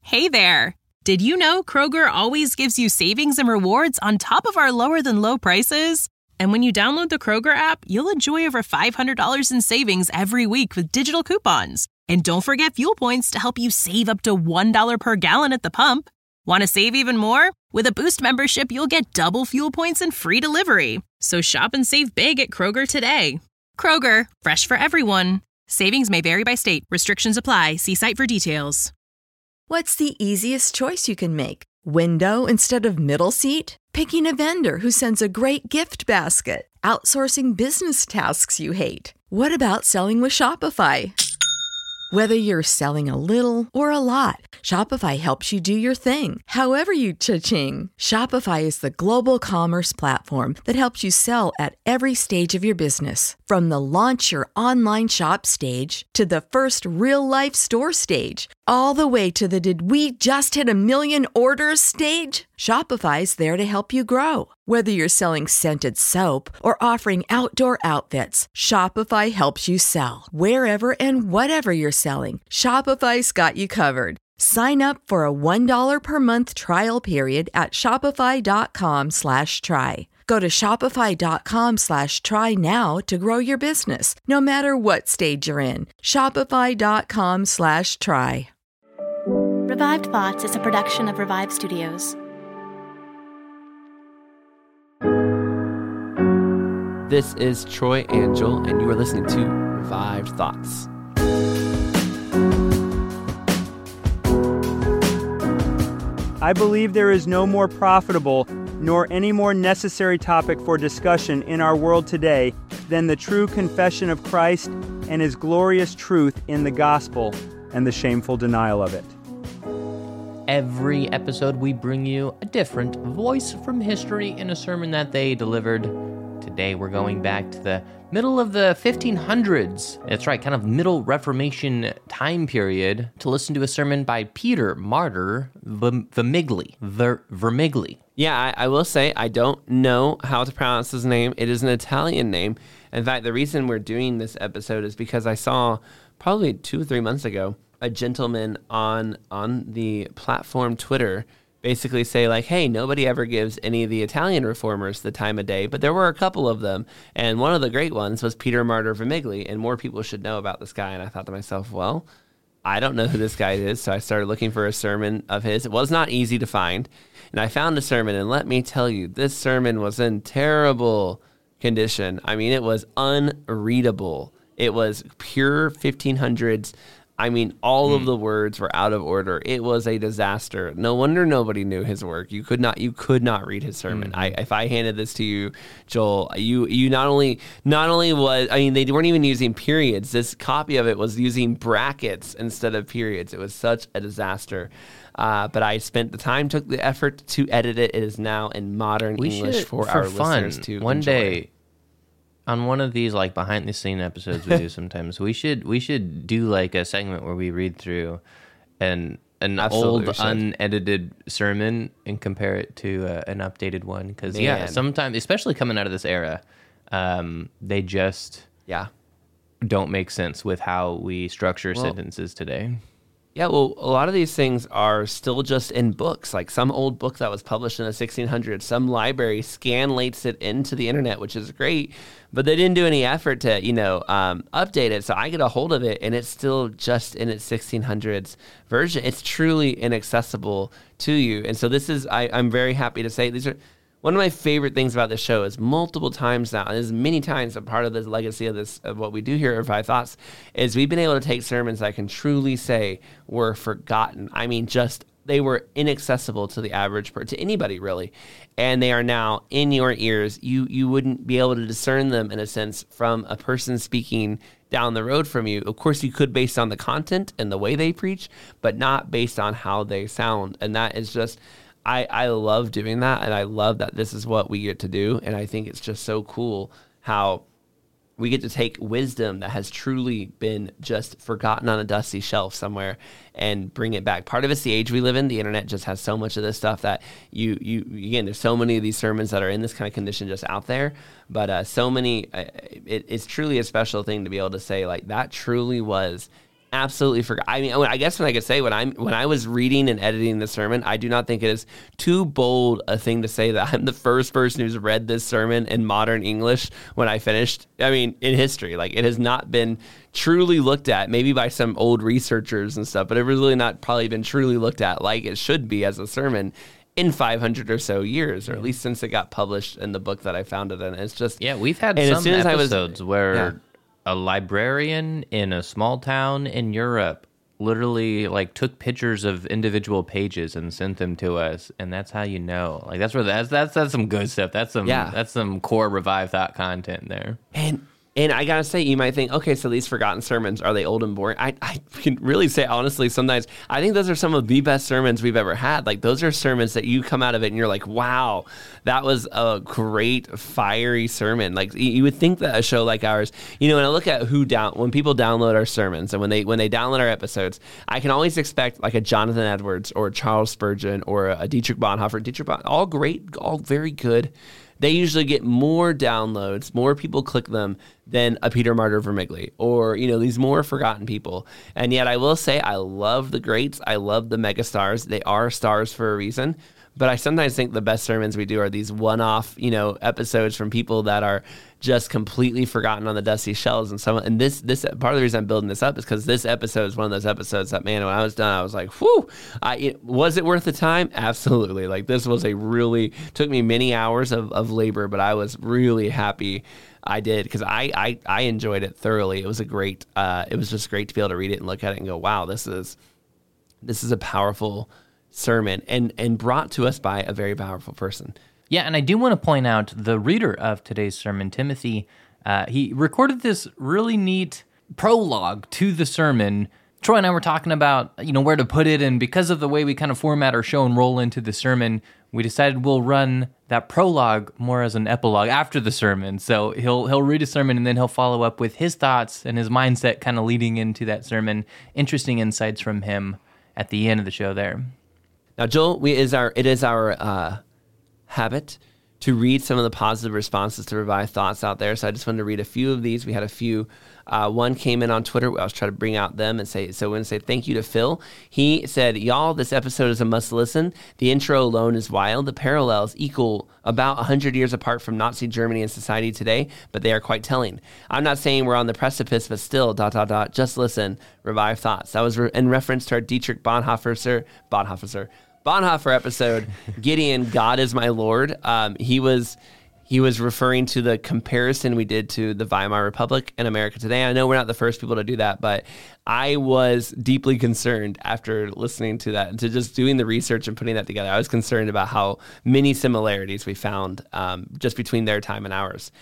Hey there! Did you know Kroger always gives you savings and rewards on top of our lower-than-low prices? And when you download the Kroger app, you'll enjoy over $500 in savings every week with digital coupons. And don't forget fuel points to help you save up to $1 per gallon at the pump. Want to save even more? With a Boost membership, you'll get double fuel points and free delivery. So shop and save big at Kroger today. Kroger, fresh for everyone. Savings may vary by state. Restrictions apply. See site for details. What's the easiest choice you can make? Window instead of middle seat? Picking a vendor who sends a great gift basket? Outsourcing business tasks you hate? What about selling with Shopify? Whether you're selling a little or a lot, Shopify helps you do your thing, however you cha-ching. Shopify is the global commerce platform that helps you sell at every stage of your business. From the launch your online shop stage to the first real-life store stage, all the way to the did we just hit a million orders stage. Shopify's there to help you grow. Whether you're selling scented soap or offering outdoor outfits, Shopify helps you sell. Wherever and whatever you're selling, Shopify's got you covered. Sign up for a $1 per month trial period at shopify.com/try. Go to shopify.com/try now to grow your business, no matter what stage you're in. Shopify.com/try. Revived Thoughts is a production of Revive Studios. This is Troy Angel, and you are listening to Revived Thoughts. I believe there is no more profitable nor any more necessary topic for discussion in our world today than the true confession of Christ and his glorious truth in the gospel and the shameful denial of it. Every episode we bring you a different voice from history in a sermon that they delivered. Today we're going back to the middle of the 1500s. That's right, kind of middle Reformation time period, to listen to a sermon by Peter Martyr Vermigli. Yeah, I will say I don't know how to pronounce his name. It is an Italian name. In fact, the reason we're doing this episode is because I saw probably 2 or 3 months ago a gentleman on the platform Twitter basically say like, hey, nobody ever gives any of the Italian reformers the time of day, but there were a couple of them, and one of the great ones was Peter Martyr Vermigli, and more people should know about this guy. And I thought to myself, well, I don't know who this guy is, so I started looking for a sermon of his. It was not easy to find, and I found a sermon, and let me tell you, this sermon was in terrible condition. I mean, it was unreadable. It was pure 1500s. I mean, all of the words were out of order. It was a disaster. No wonder nobody knew his work. You could not read his sermon. If I handed this to you, Joel, you not only was, I mean, they weren't even using periods. This copy of it was using brackets instead of periods. It was such a disaster. But I spent the time, took the effort to edit it. It is now in modern English for our listeners to one enjoy. Day. On one of these like behind the scene episodes we do sometimes, we should do like a segment where we read through an old unedited sermon and compare it to an updated one. Because sometimes, especially coming out of this era, they just don't make sense with how we structure sentences today. Yeah, well, a lot of these things are still just in books, like some old book that was published in the 1600s. Some library scanlates it into the internet, which is great, but they didn't do any effort to, update it. So I get a hold of it, and it's still just in its 1600s version. It's truly inaccessible to you. And so this is, I'm very happy to say, these are one of my favorite things about this show is multiple times now, and this is many times a part of the legacy of what we do here at Revive Thoughts, is we've been able to take sermons I can truly say were forgotten. I mean, just they were inaccessible to the average to anybody really, and they are now in your ears. You wouldn't be able to discern them in a sense from a person speaking down the road from you. Of course, you could based on the content and the way they preach, but not based on how they sound, and that is just. I love doing that, and I love that this is what we get to do, and I think it's just so cool how we get to take wisdom that has truly been just forgotten on a dusty shelf somewhere and bring it back. Part of it's the age we live in. The internet just has so much of this stuff that again, there's so many of these sermons that are in this kind of condition just out there, but so many, it's truly a special thing to be able to say, like, that truly was absolutely forgot. I mean, I guess when I could say when I was reading and editing the sermon, I do not think it is too bold a thing to say that I'm the first person who's read this sermon in modern English when I finished. I mean, in history, like it has not been truly looked at, maybe by some old researchers and stuff, but it really not probably been truly looked at like it should be as a sermon in 500 or so years, or at least since it got published in the book that I found it in. It's just we've had some episodes where a librarian in a small town in Europe literally like took pictures of individual pages and sent them to us, and that's how you know. Like that's some good stuff. That's some core Revive Thought content there. And I gotta say, you might think, okay, so these forgotten sermons, are they old and boring? I can really say, honestly, sometimes I think those are some of the best sermons we've ever had. Like, those are sermons that you come out of it and you're like, wow, that was a great, fiery sermon. Like, you would think that a show like ours, when I look at when people download our sermons and when they download our episodes, I can always expect like a Jonathan Edwards or a Charles Spurgeon or a Dietrich Bonhoeffer. All great, all very good. They usually get more downloads, more people click them than a Peter Martyr Vermigli or, these more forgotten people. And yet I will say I love the greats. I love the megastars. They are stars for a reason. But I sometimes think the best sermons we do are these one-off, episodes from people that are just completely forgotten on the dusty shelves. And this part of the reason I'm building this up is because this episode is one of those episodes that, man, when I was done, I was like, whew, was it worth the time? Absolutely. Like, this was took me many hours of labor, but I was really happy I did, because I enjoyed it thoroughly. It was it was just great to be able to read it and look at it and go, wow, this is a powerful sermon and brought to us by a very powerful person. Yeah, and I do want to point out the reader of today's sermon, Timothy. He recorded this really neat prologue to the sermon. Troy and I were talking about, where to put it, and because of the way we kind of format our show and roll into the sermon, we decided we'll run that prologue more as an epilogue after the sermon. So he'll read a sermon and then he'll follow up with his thoughts and his mindset kind of leading into that sermon. Interesting insights from him at the end of the show there. Now, Joel, it is our habit to read some of the positive responses to Revive Thoughts out there. So I just wanted to read a few of these. We had a few. One came in on Twitter. I was trying to bring out them and say thank you to Phil. He said, y'all, this episode is a must listen. The intro alone is wild. The parallels equal about 100 years apart from Nazi Germany and society today, but they are quite telling. I'm not saying we're on the precipice, but still, ... just listen. Revive Thoughts. That was in reference to our Dietrich Bonhoeffer episode, Gideon, God is my Lord. He was referring to the comparison we did to the Weimar Republic and America today. I know we're not the first people to do that, but I was deeply concerned after listening to that and to just doing the research and putting that together. I was concerned about how many similarities we found just between their time and ours.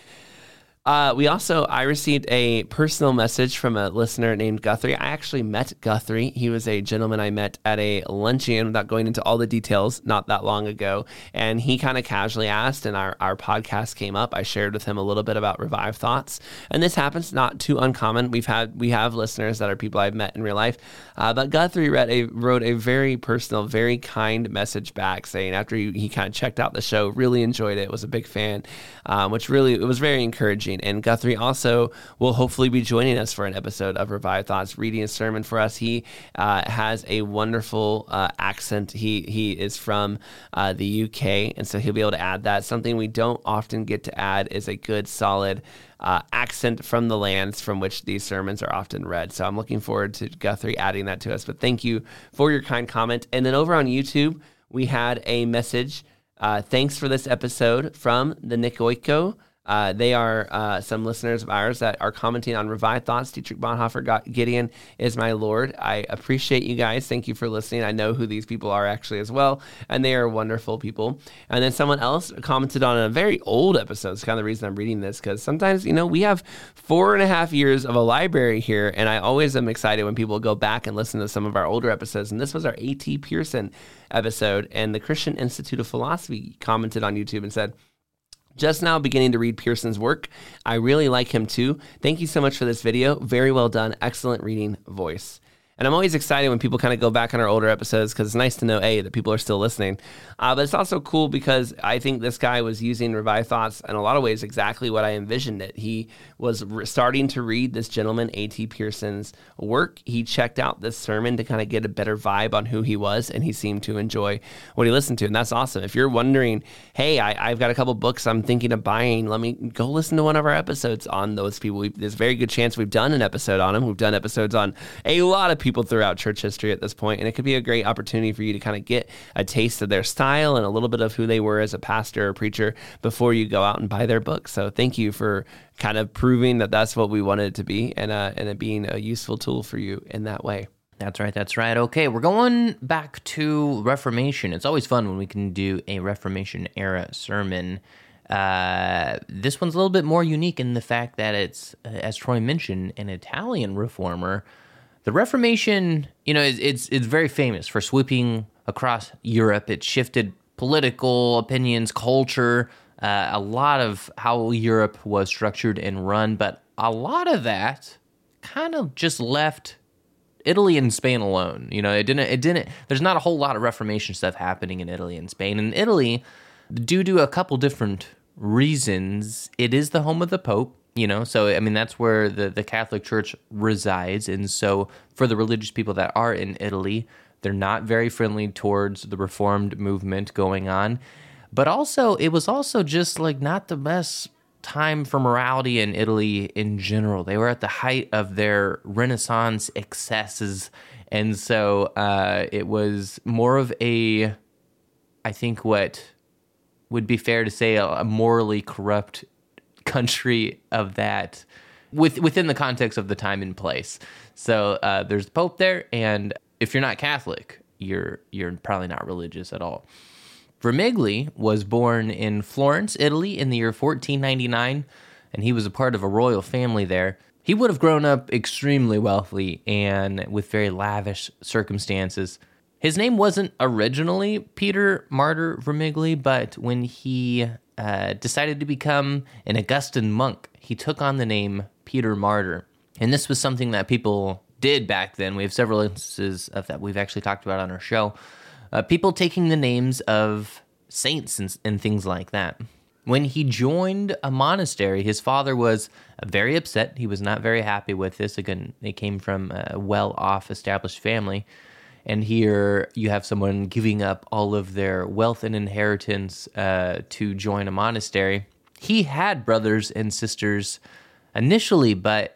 I received a personal message from a listener named Guthrie. I actually met Guthrie. He was a gentleman I met at a luncheon, without going into all the details, not that long ago. And he kind of casually asked, and our podcast came up. I shared with him a little bit about Revive Thoughts. And this happens, not too uncommon. We have listeners that are people I've met in real life. But Guthrie wrote a very personal, very kind message back saying after he kind of checked out the show, really enjoyed it, was a big fan, which really, it was very encouraging. And Guthrie also will hopefully be joining us for an episode of Revive Thoughts, reading a sermon for us. He has a wonderful accent. He is from the UK, and so he'll be able to add that. Something we don't often get to add is a good, solid accent from the lands from which these sermons are often read. So I'm looking forward to Guthrie adding that to us. But thank you for your kind comment. And then over on YouTube, we had a message. Thanks for this episode from the Nick Oiko. They are some listeners of ours that are commenting on Revive Thoughts. Dietrich Bonhoeffer, Gideon is my Lord. I appreciate you guys. Thank you for listening. I know who these people are actually as well, and they are wonderful people. And then someone else commented on a very old episode. It's kind of the reason I'm reading this, because sometimes, we have 4.5 years of a library here, and I always am excited when people go back and listen to some of our older episodes. And this was our A.T. Pierson episode, and the Christian Institute of Philosophy commented on YouTube and said, just now beginning to read Pierson's work. I really like him too. Thank you so much for this video. Very well done. Excellent reading voice. And I'm always excited when people kind of go back on our older episodes because it's nice to know, A, that people are still listening. But it's also cool because I think this guy was using Revived Thoughts in a lot of ways exactly what I envisioned it. He was starting to read this gentleman, A.T. Pierson's work. He checked out this sermon to kind of get a better vibe on who he was, and he seemed to enjoy what he listened to. And that's awesome. If you're wondering, hey, I've got a couple books I'm thinking of buying, let me go listen to one of our episodes on those people. There's a very good chance we've done an episode on them. We've done episodes on a lot of people throughout church history at this point, and it could be a great opportunity for you to kind of get a taste of their style and a little bit of who they were as a pastor or preacher before you go out and buy their book. So thank you for kind of proving that that's what we wanted it to be, and it being a useful tool for you in that way. That's right. Okay, we're going back to Reformation. It's always fun when we can do a Reformation-era sermon. This one's a little bit more unique in the fact that it's, as Troy mentioned, an Italian reformer. The Reformation, it's very famous for sweeping across Europe. It shifted political opinions, culture, a lot of how Europe was structured and run, but a lot of that kind of just left Italy and Spain alone. It didn't, there's not a whole lot of Reformation stuff happening in Italy and Spain. In Italy, due to a couple different reasons, it is the home of the Pope, so, that's where the Catholic Church resides. And so for the religious people that are in Italy, they're not very friendly towards the Reformed movement going on. But also, it was also just like not the best time for morality in Italy in general. They were at the height of their Renaissance excesses. And so it was more of I think what would be fair to say, a morally corrupt country of that within the context of the time and place. So there's the Pope there, and if you're not Catholic, you're probably not religious at all. Vermigli was born in Florence, Italy in the year 1499, and he was a part of a royal family there. He would have grown up extremely wealthy and with very lavish circumstances. His name wasn't originally Peter Martyr Vermigli, but when he decided to become an Augustan monk, he took on the name Peter Martyr. And this was something that people did back then. We have several instances of that we've actually talked about on our show. People taking the names of saints and things like that. When he joined a monastery, his father was very upset. He was not very happy with this. Again, they came from a well-off, established family. And here you have someone giving up all of their wealth and inheritance to join a monastery. He had brothers and sisters initially, but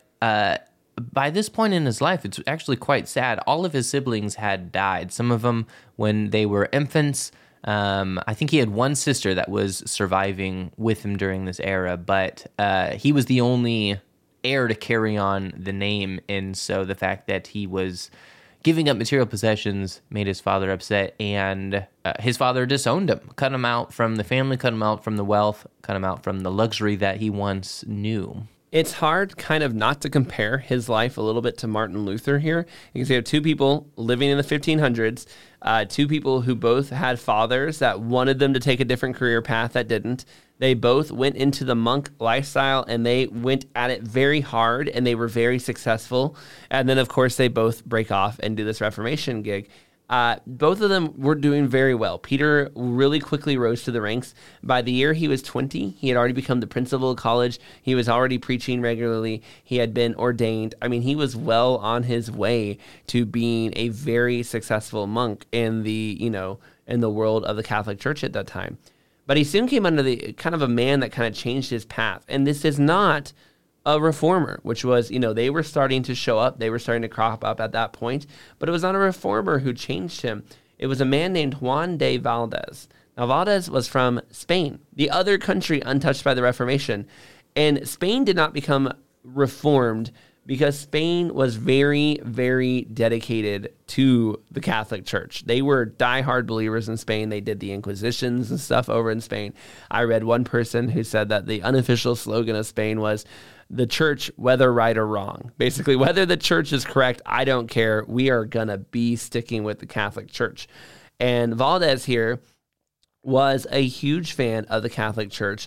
by this point in his life, it's actually quite sad. All of his siblings had died. Some of them when they were infants. I think he had one sister that was surviving with him during this era, but he was the only heir to carry on the name. And so the fact that he was giving up material possessions made his father upset, and his father disowned him, cut him out from the family, cut him out from the wealth, cut him out from the luxury that he once knew. It's hard kind of not to compare his life a little bit to Martin Luther here, because you have two people living in the 1500s, two people who both had fathers that wanted them to take a different career path that didn't. They both went into the monk lifestyle, and they went at it very hard, and they were very successful. And then, of course, they both break off and do this Reformation gig. Both of them were doing very well. Peter really quickly rose to the ranks. By the year he was 20, he had already become the principal of college. He was already preaching regularly. He had been ordained. He was well on his way to being a very successful monk in the world of the Catholic Church at that time. But he soon came under the kind of a man that kind of changed his path. And this is not a reformer, which was, they were starting to show up. They were starting to crop up at that point. But it was not a reformer who changed him. It was a man named Juan de Valdez. Now, Valdez was from Spain, the other country untouched by the Reformation. And Spain did not become reformed because Spain was very, very dedicated to the Catholic Church. They were diehard believers in Spain. They did the Inquisitions and stuff over in Spain. I read one person who said that the unofficial slogan of Spain was, the church, whether right or wrong. Basically, whether the church is correct, I don't care. We are going to be sticking with the Catholic Church. And Valdez here was a huge fan of the Catholic Church.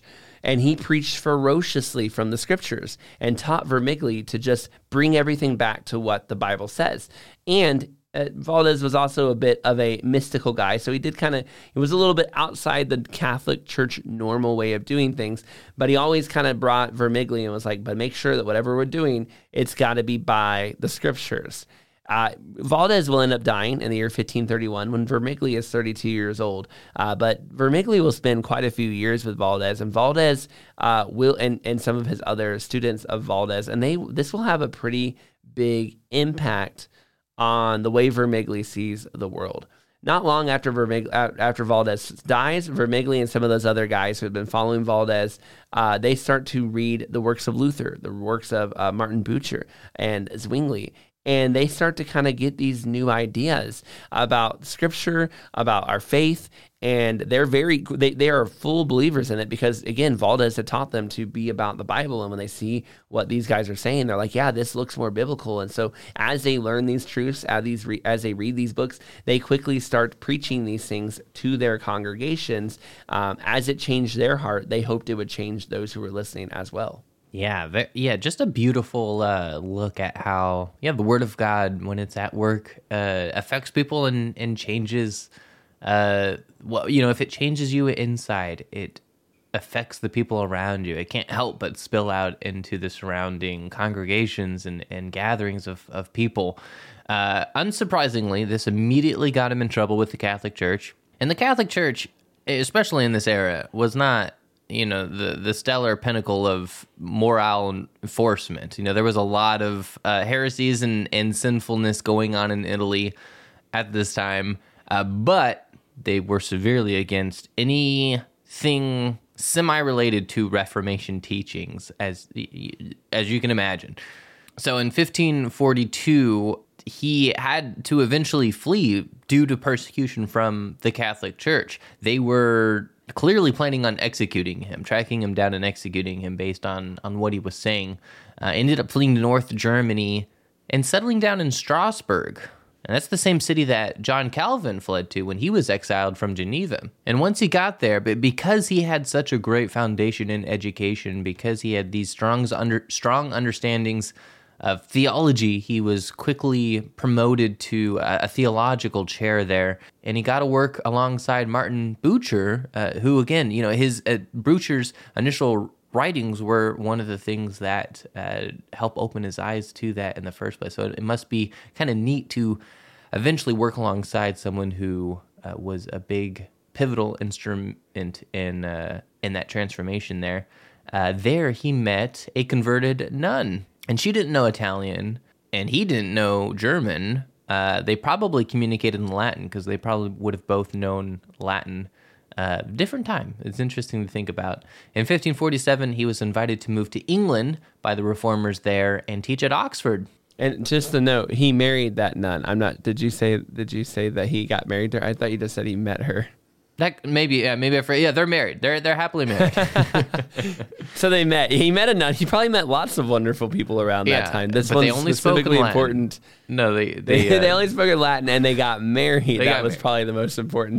And he preached ferociously from the scriptures and taught Vermigli to just bring everything back to what the Bible says. And Valdez was also a bit of a mystical guy, so he was a little bit outside the Catholic Church normal way of doing things, but he always kind of brought Vermigli and was like, but make sure that whatever we're doing, it's got to be by the scriptures. Valdez will end up dying in the year 1531 when Vermigli is 32 years old. But Vermigli will spend quite a few years with Valdez, and Valdez will, and some of his other students of Valdez, and this will have a pretty big impact on the way Vermigli sees the world. Not long after Valdez dies, Vermigli and some of those other guys who had been following Valdez, they start to read the works of Luther, the works of Martin Bucer and Zwingli. And they start to kind of get these new ideas about Scripture, about our faith, and they are full believers in it because, again, Valdez had taught them to be about the Bible. And when they see what these guys are saying, they're like, yeah, this looks more biblical. And so as they learn these truths, as they read these books, they quickly start preaching these things to their congregations. As it changed their heart, they hoped it would change those who were listening as well. Yeah, just a beautiful look at how the Word of God, when it's at work, affects people and changes. If it changes you inside, it affects the people around you. It can't help but spill out into the surrounding congregations and gatherings of people. Unsurprisingly, this immediately got him in trouble with the Catholic Church. And the Catholic Church, especially in this era, was not the stellar pinnacle of moral enforcement. There was a lot of heresies and sinfulness going on in Italy at this time, but they were severely against anything semi-related to Reformation teachings, as you can imagine. So in 1542, he had to eventually flee due to persecution from the Catholic Church. They were clearly planning on executing him, tracking him down and executing him based on what he was saying. Ended up fleeing to North Germany and settling down in Strasbourg. And that's the same city that John Calvin fled to when he was exiled from Geneva. And once he got there, but because he had such a great foundation in education, because he had these strong understandings of theology, he was quickly promoted to a theological chair there, and he got to work alongside Martin Bucer, who, again, his Bucer's initial writings were one of the things that helped open his eyes to that in the first place. So it must be kind of neat to eventually work alongside someone who was a big pivotal instrument in that transformation there. There he met a converted nun. And she didn't know Italian, and he didn't know German. They probably communicated in Latin because they probably would have both known Latin. Different time. It's interesting to think about. In 1547, he was invited to move to England by the reformers there and teach at Oxford. And just a note, he married that nun. Did you say that he got married to her? I thought you just said he met her. That maybe I forgot. Yeah, they're married. They're happily married. So they met. He met a nun. He probably met lots of wonderful people around that time. This but one's they only specifically spoke in important. No, they only spoke in Latin, and they got married. That was probably the most important.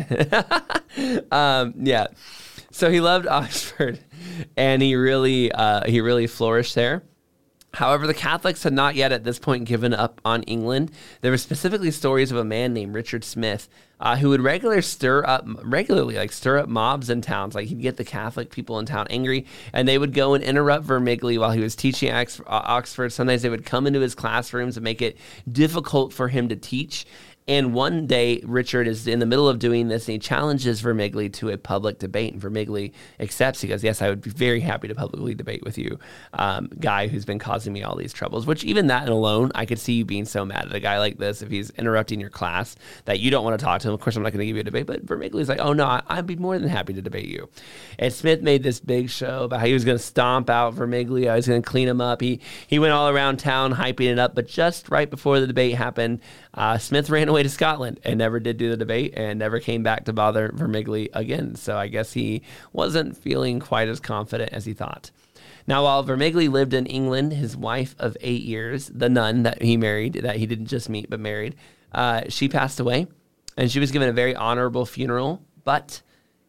Yeah. So he loved Oxford, and he really flourished there. However, the Catholics had not yet at this point given up on England. There were specifically stories of a man named Richard Smith who would regularly stir up mobs in towns. Like, he'd get the Catholic people in town angry, and they would go and interrupt Vermigli while he was teaching at Oxford. Sometimes they would come into his classrooms and make it difficult for him to teach. And one day, Richard is in the middle of doing this, and he challenges Vermigli to a public debate. And Vermigli accepts. He goes, yes, I would be very happy to publicly debate with you, guy who's been causing me all these troubles. Which, even that alone, I could see you being so mad at a guy like this if he's interrupting your class that you don't want to talk to him. Of course, I'm not going to give you a debate. But Vermigli's like, oh, no, I'd be more than happy to debate you. And Smith made this big show about how he was going to stomp out Vermigli. I was going to clean him up. He went all around town hyping it up. But just right before the debate happened, Smith ran away to Scotland and never did do the debate and never came back to bother Vermigli again. So I guess he wasn't feeling quite as confident as he thought. Now, while Vermigli lived in England, his wife of 8 years, the nun that he married, that he didn't just meet but married, she passed away, and she was given a very honorable funeral, but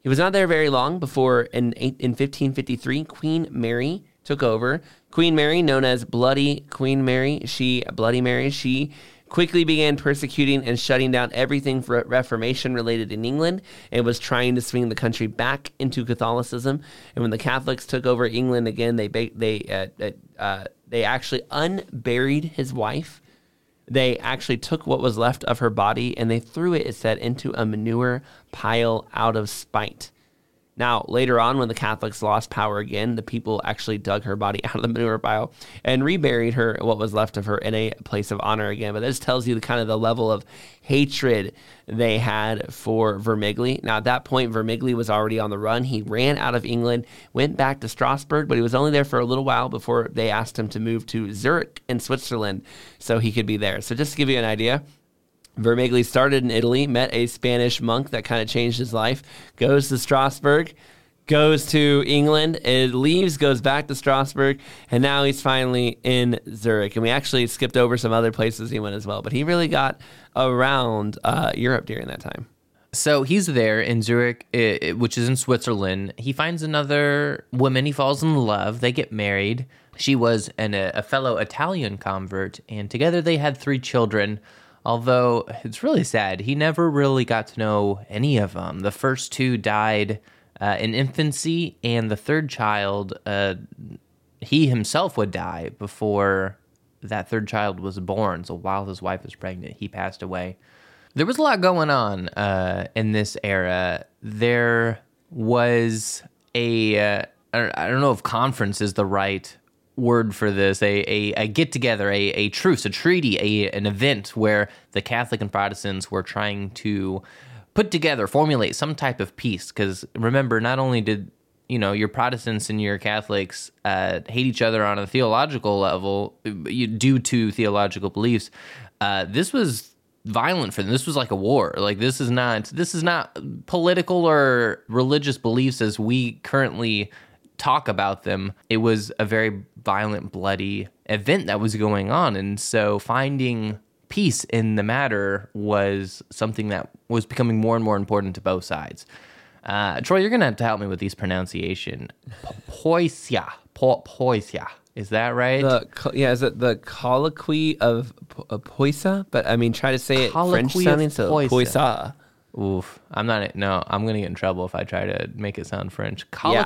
He was not there very long before in 1553, Queen Mary took over. Queen Mary, known as Bloody Mary, she quickly began persecuting and shutting down everything for Reformation related in England and was trying to swing the country back into Catholicism. And when the Catholics took over England again, they actually unburied his wife. They actually took what was left of her body and they threw it said, into a manure pile out of spite. Now, later on, when the Catholics lost power again, the people actually dug her body out of the manure pile and reburied her, what was left of her, in a place of honor again. But this tells you the kind of the level of hatred they had for Vermigli. Now, at that point, Vermigli was already on the run. He ran out of England, went back to Strasbourg, but he was only there for a little while before they asked him to move to Zurich in Switzerland so he could be there. So just to give you an idea, Vermigli started in Italy, met a Spanish monk that kind of changed his life, goes to Strasbourg, goes to England, it leaves, goes back to Strasbourg, and now he's finally in Zurich. And we actually skipped over some other places he went as well, but he really got around Europe during that time. So he's there in Zurich, which is in Switzerland. He finds another woman. He falls in love. They get married. She was a fellow Italian convert, and together they had 3 children. Although it's really sad, he never really got to know any of them. The first 2 died in infancy, and the third child, he himself would die before that third child was born. So while his wife was pregnant, he passed away. There was a lot going on in this era. There was I don't know if conference is the right word for this, a get-together, a truce, a treaty, an event where the Catholic and Protestants were trying to put together, formulate some type of peace. Because remember, not only did your Protestants and your Catholics hate each other on a theological level due to theological beliefs, this was violent for them. This was like a war. Like this is not political or religious beliefs as we currently talk about them. It was a very violent, bloody event that was going on. And so finding peace in the matter was something that was becoming more and more important to both sides. Troy, you're going to have to help me with these pronunciation. Poisia. Is that right? Is it the colloquy of Poisa? But I mean, try to say it French sounding, so Poisa. Oof, I'm going to get in trouble if I try to make it sound French. I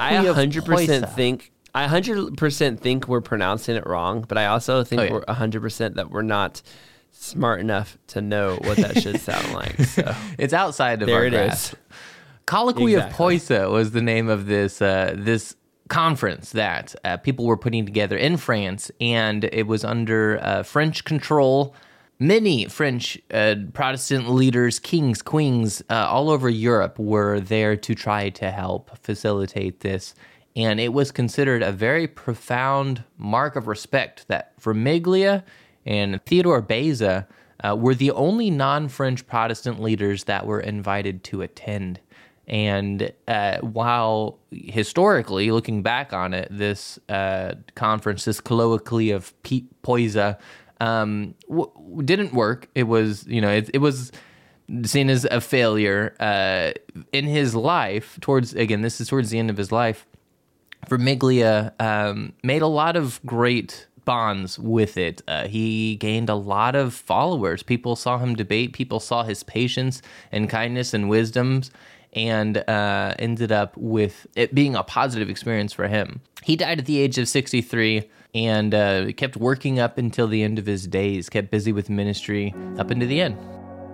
100% think we're pronouncing it wrong, but I also think we're 100% that we're not smart enough to know what that should sound like. So it's outside of our grasp. Colloquy of Poisa was the name of this conference that people were putting together in France, and it was under French control. Many French Protestant leaders, kings, queens, all over Europe were there to try to help facilitate this. And it was considered a very profound mark of respect that Vermiglia and Theodore Beza were the only non-French Protestant leaders that were invited to attend. And while historically, looking back on it, this conference, this colloquy of Poisa, didn't work. It was, it was seen as a failure in his life. This is towards the end of his life. Vermiglia made a lot of great bonds with it. He gained a lot of followers. People saw him debate. People saw his patience and kindness and wisdoms, and ended up with it being a positive experience for him. He died at the age of 63 and kept working up until the end of his days, kept busy with ministry up into the end.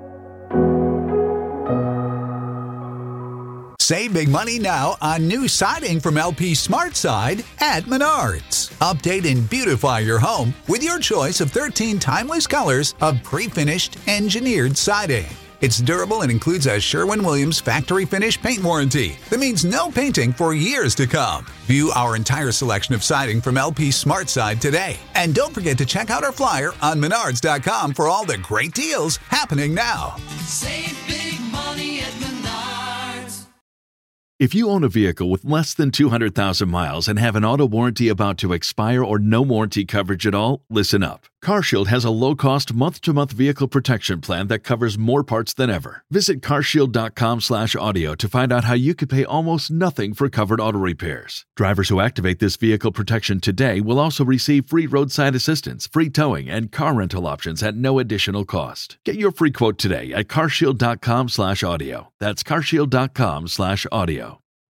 Save big money now on new siding from LP SmartSide at Menards. Update and beautify your home with your choice of 13 timeless colors of pre-finished engineered siding. It's durable and includes a Sherwin-Williams factory finish paint warranty that means no painting for years to come. View our entire selection of siding from LP SmartSide today. And don't forget to check out our flyer on Menards.com for all the great deals happening now. Save big money at Menards. If you own a vehicle with less than 200,000 miles and have an auto warranty about to expire or no warranty coverage at all, listen up. CarShield has a low-cost month-to-month vehicle protection plan that covers more parts than ever. Visit carshield.com/audio to find out how you could pay almost nothing for covered auto repairs. Drivers who activate this vehicle protection today will also receive free roadside assistance, free towing, and car rental options at no additional cost. Get your free quote today at carshield.com/audio. That's carshield.com/audio.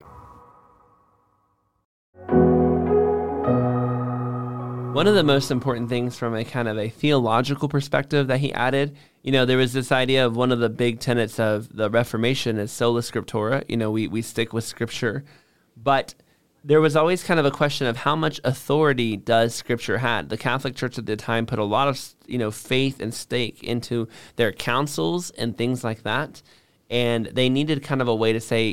One of the most important things from a kind of a theological perspective that he added, there was this idea of one of the big tenets of the Reformation is sola scriptura. We stick with Scripture. But there was always kind of a question of how much authority does Scripture have. The Catholic Church at the time put a lot of, faith and stake into their councils and things like that. And they needed kind of a way to say,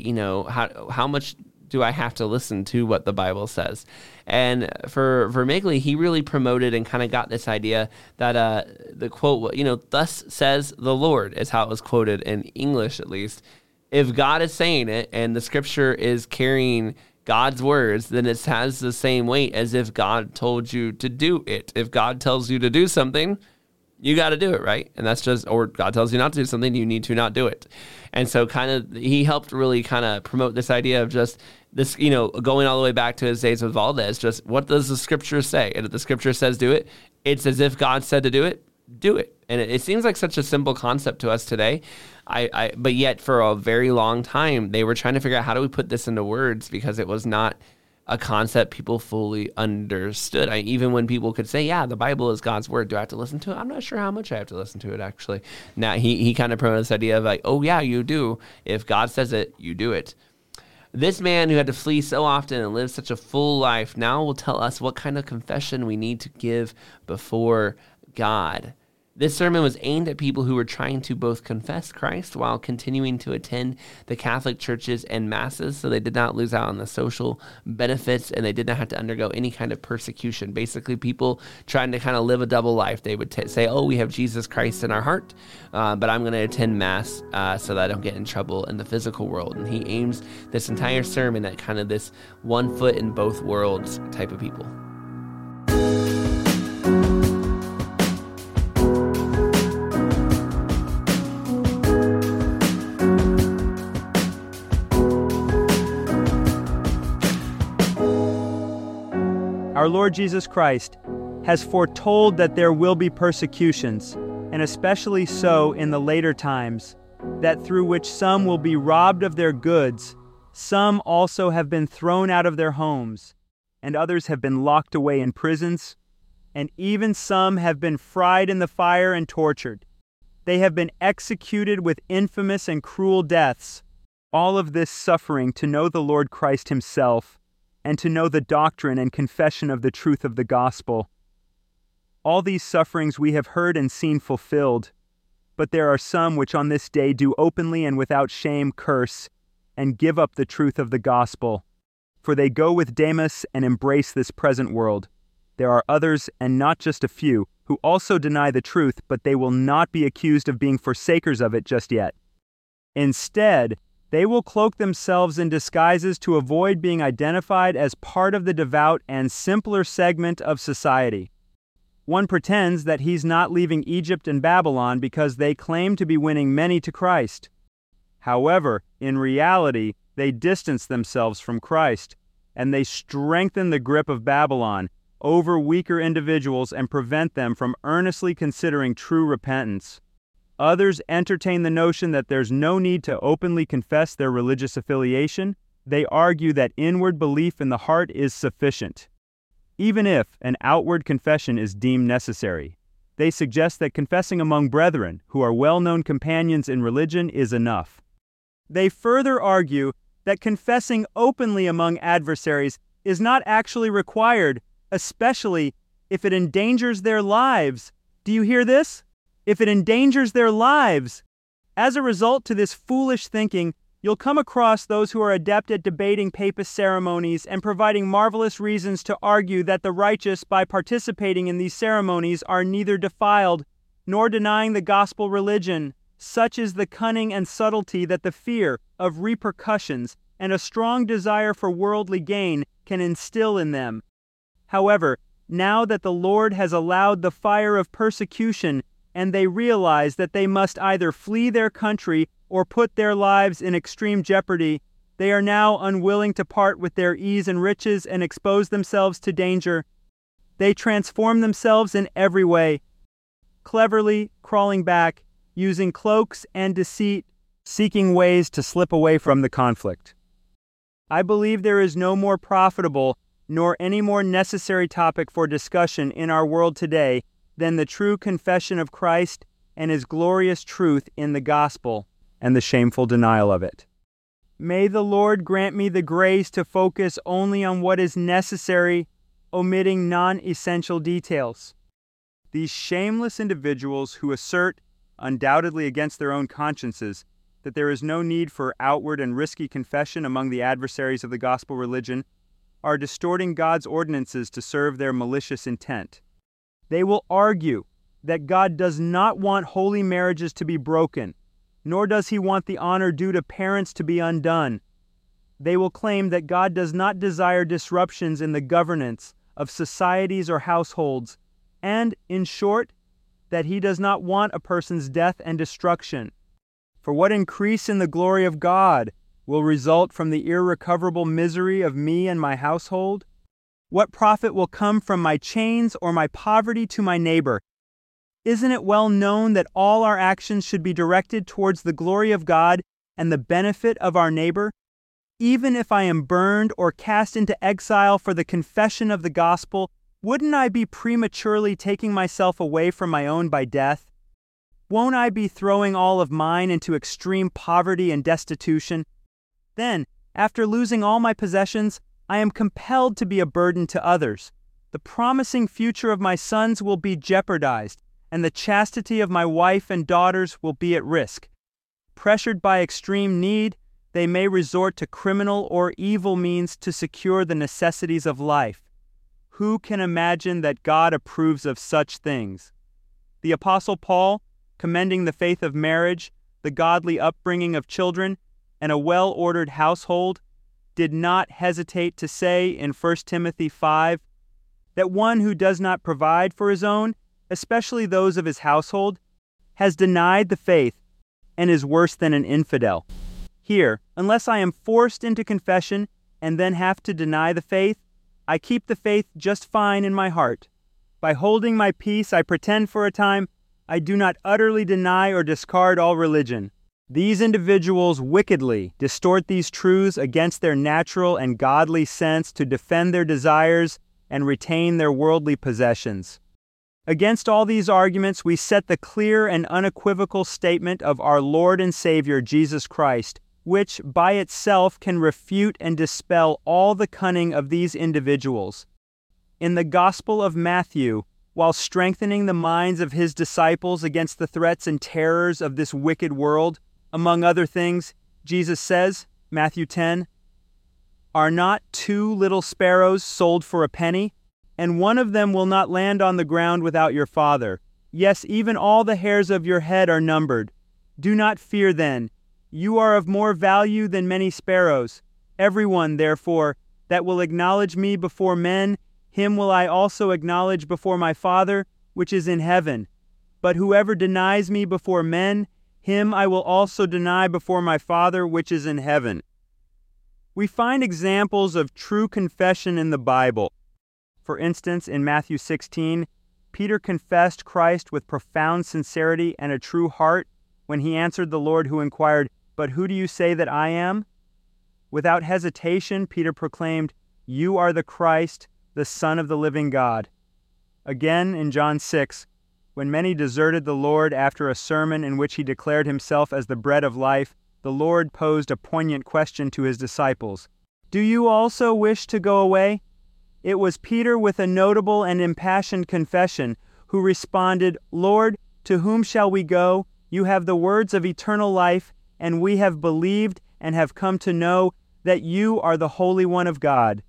how much do I have to listen to what the Bible says? And for Vermigli, he really promoted and kind of got this idea that the quote, thus says the Lord is how it was quoted in English, at least. If God is saying it and the Scripture is carrying God's words, then it has the same weight as if God told you to do it. If God tells you to do something, you got to do it, right? And that's just, or God tells you not to do something, you need to not do it. And so kind of, he helped really kind of promote this idea of just this, going all the way back to his days with Valdez, just what does the Scripture say? And if the Scripture says do it, it's as if God said to do it, do it. And it seems like such a simple concept to us today. But yet for a very long time, they were trying to figure out how do we put this into words, because it was not a concept people fully understood. Even when people could say, yeah, the Bible is God's word, do I have to listen to it? I'm not sure how much I have to listen to it, actually. Now, he kind of promoted this idea of like, oh, yeah, you do. If God says it, you do it. This man who had to flee so often and live such a full life now will tell us what kind of confession we need to give before God. This sermon was aimed at people who were trying to both confess Christ while continuing to attend the Catholic churches and masses, so they did not lose out on the social benefits and they did not have to undergo any kind of persecution. Basically, people trying to kind of live a double life. They would say, oh, we have Jesus Christ in our heart, but I'm going to attend Mass so that I don't get in trouble in the physical world. And he aims this entire sermon at kind of this one foot in both worlds type of people. Our Lord Jesus Christ has foretold that there will be persecutions, and especially so in the later times, that through which some will be robbed of their goods, some also have been thrown out of their homes, and others have been locked away in prisons, and even some have been fried in the fire and tortured. They have been executed with infamous and cruel deaths. All of this suffering to know the Lord Christ himself, and to know the doctrine and confession of the truth of the gospel. All these sufferings we have heard and seen fulfilled, but there are some which on this day do openly and without shame curse and give up the truth of the gospel, for they go with Demas and embrace this present world. There are others, and not just a few, who also deny the truth, but they will not be accused of being forsakers of it just yet. Instead, they will cloak themselves in disguises to avoid being identified as part of the devout and simpler segment of society. One pretends that he's not leaving Egypt and Babylon because they claim to be winning many to Christ. However, in reality, they distance themselves from Christ, and they strengthen the grip of Babylon over weaker individuals and prevent them from earnestly considering true repentance. Others entertain the notion that there's no need to openly confess their religious affiliation. They argue that inward belief in the heart is sufficient, even if an outward confession is deemed necessary. They suggest that confessing among brethren, who are well-known companions in religion, is enough. They further argue that confessing openly among adversaries is not actually required, especially if it endangers their lives. Do you hear this? If it endangers their lives. As a result to this foolish thinking, you'll come across those who are adept at debating papist ceremonies and providing marvelous reasons to argue that the righteous, by participating in these ceremonies, are neither defiled nor denying the gospel religion. Such is the cunning and subtlety that the fear of repercussions and a strong desire for worldly gain can instill in them. However, now that the Lord has allowed the fire of persecution and they realize that they must either flee their country or put their lives in extreme jeopardy, they are now unwilling to part with their ease and riches and expose themselves to danger. They transform themselves in every way, cleverly crawling back, using cloaks and deceit, seeking ways to slip away from the conflict. I believe there is no more profitable nor any more necessary topic for discussion in our world today than the true confession of Christ and His glorious truth in the gospel and the shameful denial of it. May the Lord grant me the grace to focus only on what is necessary, omitting non-essential details. These shameless individuals who assert, undoubtedly against their own consciences, that there is no need for outward and risky confession among the adversaries of the gospel religion are distorting God's ordinances to serve their malicious intent. They will argue that God does not want holy marriages to be broken, nor does He want the honor due to parents to be undone. They will claim that God does not desire disruptions in the governance of societies or households, and, in short, that He does not want a person's death and destruction. For what increase in the glory of God will result from the irrecoverable misery of me and my household? What profit will come from my chains or my poverty to my neighbor? Isn't it well known that all our actions should be directed towards the glory of God and the benefit of our neighbor? Even if I am burned or cast into exile for the confession of the gospel, wouldn't I be prematurely taking myself away from my own by death? Won't I be throwing all of mine into extreme poverty and destitution? Then, after losing all my possessions, I am compelled to be a burden to others. The promising future of my sons will be jeopardized, and the chastity of my wife and daughters will be at risk. Pressured by extreme need, they may resort to criminal or evil means to secure the necessities of life. Who can imagine that God approves of such things? The Apostle Paul, commending the faith of marriage, the godly upbringing of children, and a well-ordered household, did not hesitate to say in 1 Timothy 5 that one who does not provide for his own, especially those of his household, has denied the faith and is worse than an infidel. Here, unless I am forced into confession and then have to deny the faith, I keep the faith just fine in my heart. By holding my peace, I pretend for a time I do not utterly deny or discard all religion. These individuals wickedly distort these truths against their natural and godly sense to defend their desires and retain their worldly possessions. Against all these arguments, we set the clear and unequivocal statement of our Lord and Savior, Jesus Christ, which by itself can refute and dispel all the cunning of these individuals. In the Gospel of Matthew, while strengthening the minds of His disciples against the threats and terrors of this wicked world, among other things, Jesus says, Matthew 10, "Are not 2 little sparrows sold for a penny? And one of them will not land on the ground without your Father. Yes, even all the hairs of your head are numbered. Do not fear then. You are of more value than many sparrows. Everyone, therefore, that will acknowledge me before men, him will I also acknowledge before my Father, which is in heaven. But whoever denies me before men, him I will also deny before my Father, which is in heaven." We find examples of true confession in the Bible. For instance, in Matthew 16, Peter confessed Christ with profound sincerity and a true heart when he answered the Lord who inquired, "But who do you say that I am?" Without hesitation, Peter proclaimed, "You are the Christ, the Son of the living God." Again, in John 6, when many deserted the Lord after a sermon in which He declared Himself as the bread of life, the Lord posed a poignant question to His disciples. "Do you also wish to go away?" It was Peter with a notable and impassioned confession who responded, "Lord, to whom shall we go? You have the words of eternal life, and we have believed and have come to know that you are the Holy One of God."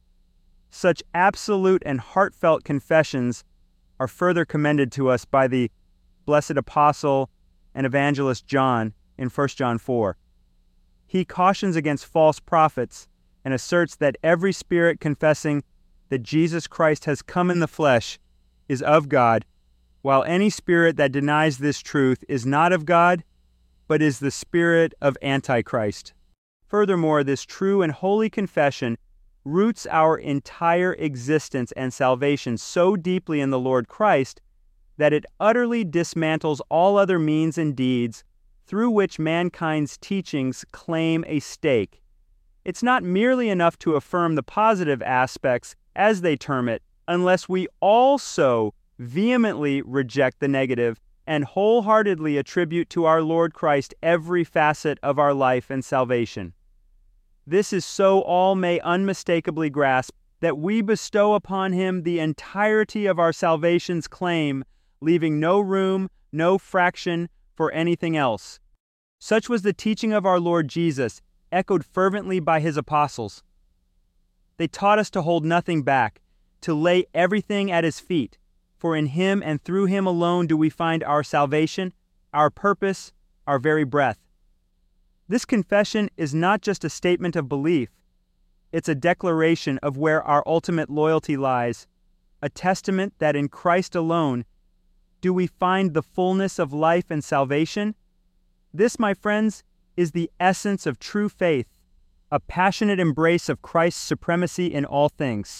Such absolute and heartfelt confessions are further commended to us by the blessed apostle and evangelist John in 1 John 4. He cautions against false prophets and asserts that every spirit confessing that Jesus Christ has come in the flesh is of God, while any spirit that denies this truth is not of God, but is the spirit of Antichrist. Furthermore, this true and holy confession roots our entire existence and salvation so deeply in the Lord Christ that it utterly dismantles all other means and deeds through which mankind's teachings claim a stake. It's not merely enough to affirm the positive aspects, as they term it, unless we also vehemently reject the negative and wholeheartedly attribute to our Lord Christ every facet of our life and salvation. This is so all may unmistakably grasp that we bestow upon him the entirety of our salvation's claim, leaving no room, no fraction for anything else. Such was the teaching of our Lord Jesus, echoed fervently by his apostles. They taught us to hold nothing back, to lay everything at his feet, for in him and through him alone do we find our salvation, our purpose, our very breath. This confession is not just a statement of belief. It's a declaration of where our ultimate loyalty lies, a testament that in Christ alone do we find the fullness of life and salvation. This, my friends, is the essence of true faith, a passionate embrace of Christ's supremacy in all things.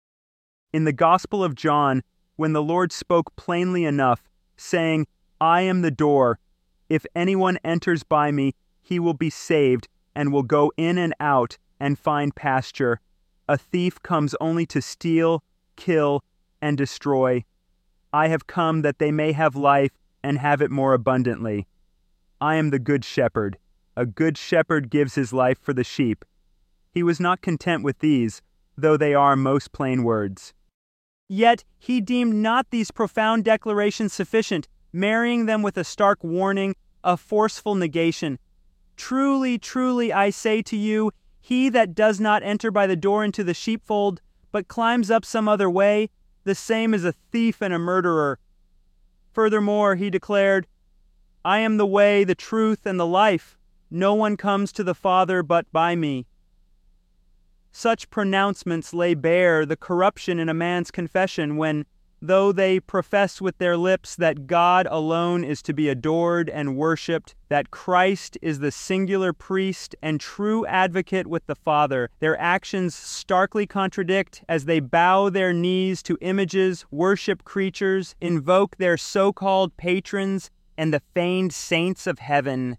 In the Gospel of John, when the Lord spoke plainly enough, saying, "I am the door. If anyone enters by me, he will be saved and will go in and out and find pasture. A thief comes only to steal, kill, and destroy. I have come that they may have life and have it more abundantly. I am the good shepherd. A good shepherd gives his life for the sheep." He was not content with these, though they are most plain words. Yet he deemed not these profound declarations sufficient, marrying them with a stark warning, a forceful negation. "Truly, truly, I say to you, he that does not enter by the door into the sheepfold, but climbs up some other way, the same is a thief and a murderer." Furthermore, he declared, "I am the way, the truth, and the life. No one comes to the Father but by me." Such pronouncements lay bare the corruption in a man's confession when, though they profess with their lips that God alone is to be adored and worshipped, that Christ is the singular priest and true advocate with the Father, their actions starkly contradict as they bow their knees to images, worship creatures, invoke their so-called patrons and the feigned saints of heaven.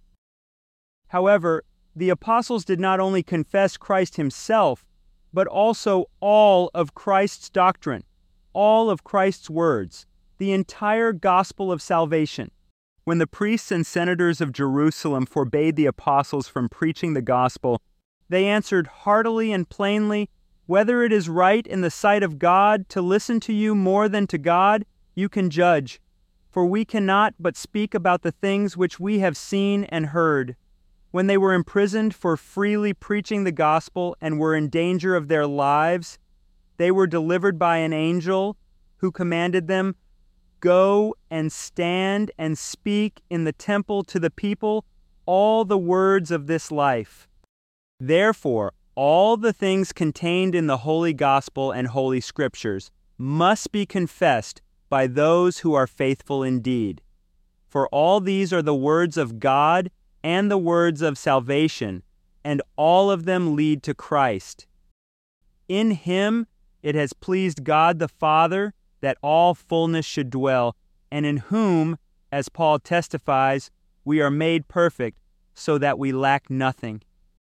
However, the apostles did not only confess Christ himself, but also all of Christ's doctrine, all of Christ's words, the entire gospel of salvation. When the priests and senators of Jerusalem forbade the apostles from preaching the gospel, they answered heartily and plainly, "Whether it is right in the sight of God to listen to you more than to God, you can judge, for we cannot but speak about the things which we have seen and heard." When they were imprisoned for freely preaching the gospel and were in danger of their lives, they were delivered by an angel who commanded them, "Go and stand and speak in the temple to the people all the words of this life." Therefore, all the things contained in the Holy Gospel and Holy Scriptures must be confessed by those who are faithful indeed. For all these are the words of God and the words of salvation, and all of them lead to Christ. In him it has pleased God the Father that all fullness should dwell, and in whom, as Paul testifies, we are made perfect, so that we lack nothing.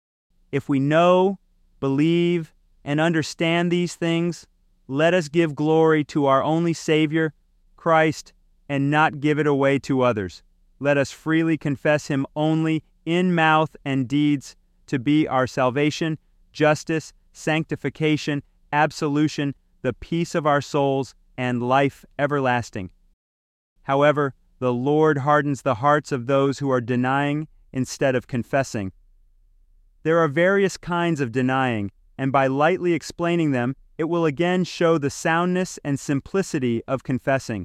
If we know, believe, and understand these things, let us give glory to our only Savior, Christ, and not give it away to others. Let us freely confess him only in mouth and deeds to be our salvation, justice, sanctification, absolution, the peace of our souls, and life everlasting. However, the Lord hardens the hearts of those who are denying instead of confessing. There are various kinds of denying, and by lightly explaining them, it will again show the soundness and simplicity of confessing.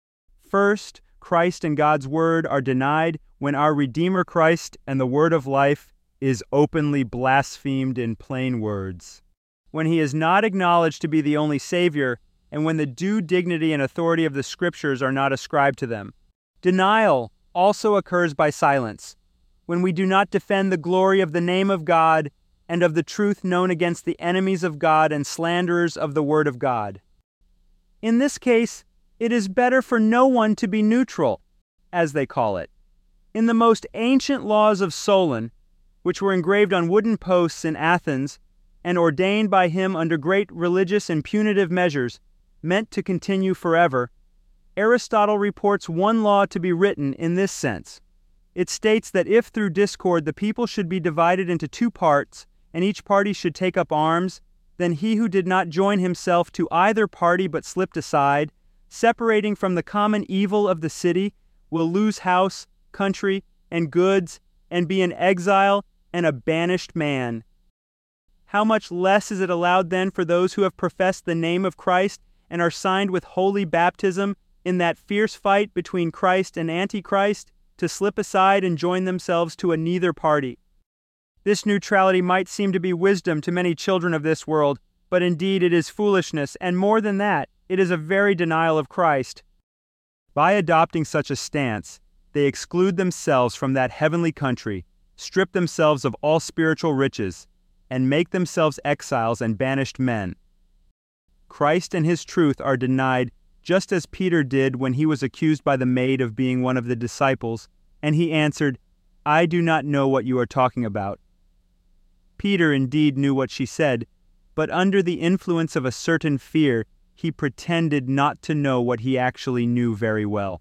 First, Christ and God's Word are denied when our Redeemer Christ and the Word of life is openly blasphemed in plain words. When he is not acknowledged to be the only Savior, and when the due dignity and authority of the Scriptures are not ascribed to them. Denial also occurs by silence, when we do not defend the glory of the name of God and of the truth known against the enemies of God and slanderers of the Word of God. In this case, it is better for no one to be neutral, as they call it. In the most ancient laws of Solon, which were engraved on wooden posts in Athens and ordained by him under great religious and punitive measures, meant to continue forever, Aristotle reports one law to be written in this sense. It states that if through discord the people should be divided into two parts, and each party should take up arms, then he who did not join himself to either party but slipped aside, separating from the common evil of the city, will lose house, country, and goods, and be an exile and a banished man. How much less is it allowed then for those who have professed the name of Christ and are signed with holy baptism in that fierce fight between Christ and Antichrist, to slip aside and join themselves to a neither party. This neutrality might seem to be wisdom to many children of this world, but indeed it is foolishness, and more than that, it is a very denial of Christ. By adopting such a stance, they exclude themselves from that heavenly country, strip themselves of all spiritual riches, and make themselves exiles and banished men. Christ and his truth are denied just as Peter did when he was accused by the maid of being one of the disciples, and he answered, "I do not know what you are talking about." Peter indeed knew what she said, but under the influence of a certain fear, he pretended not to know what he actually knew very well.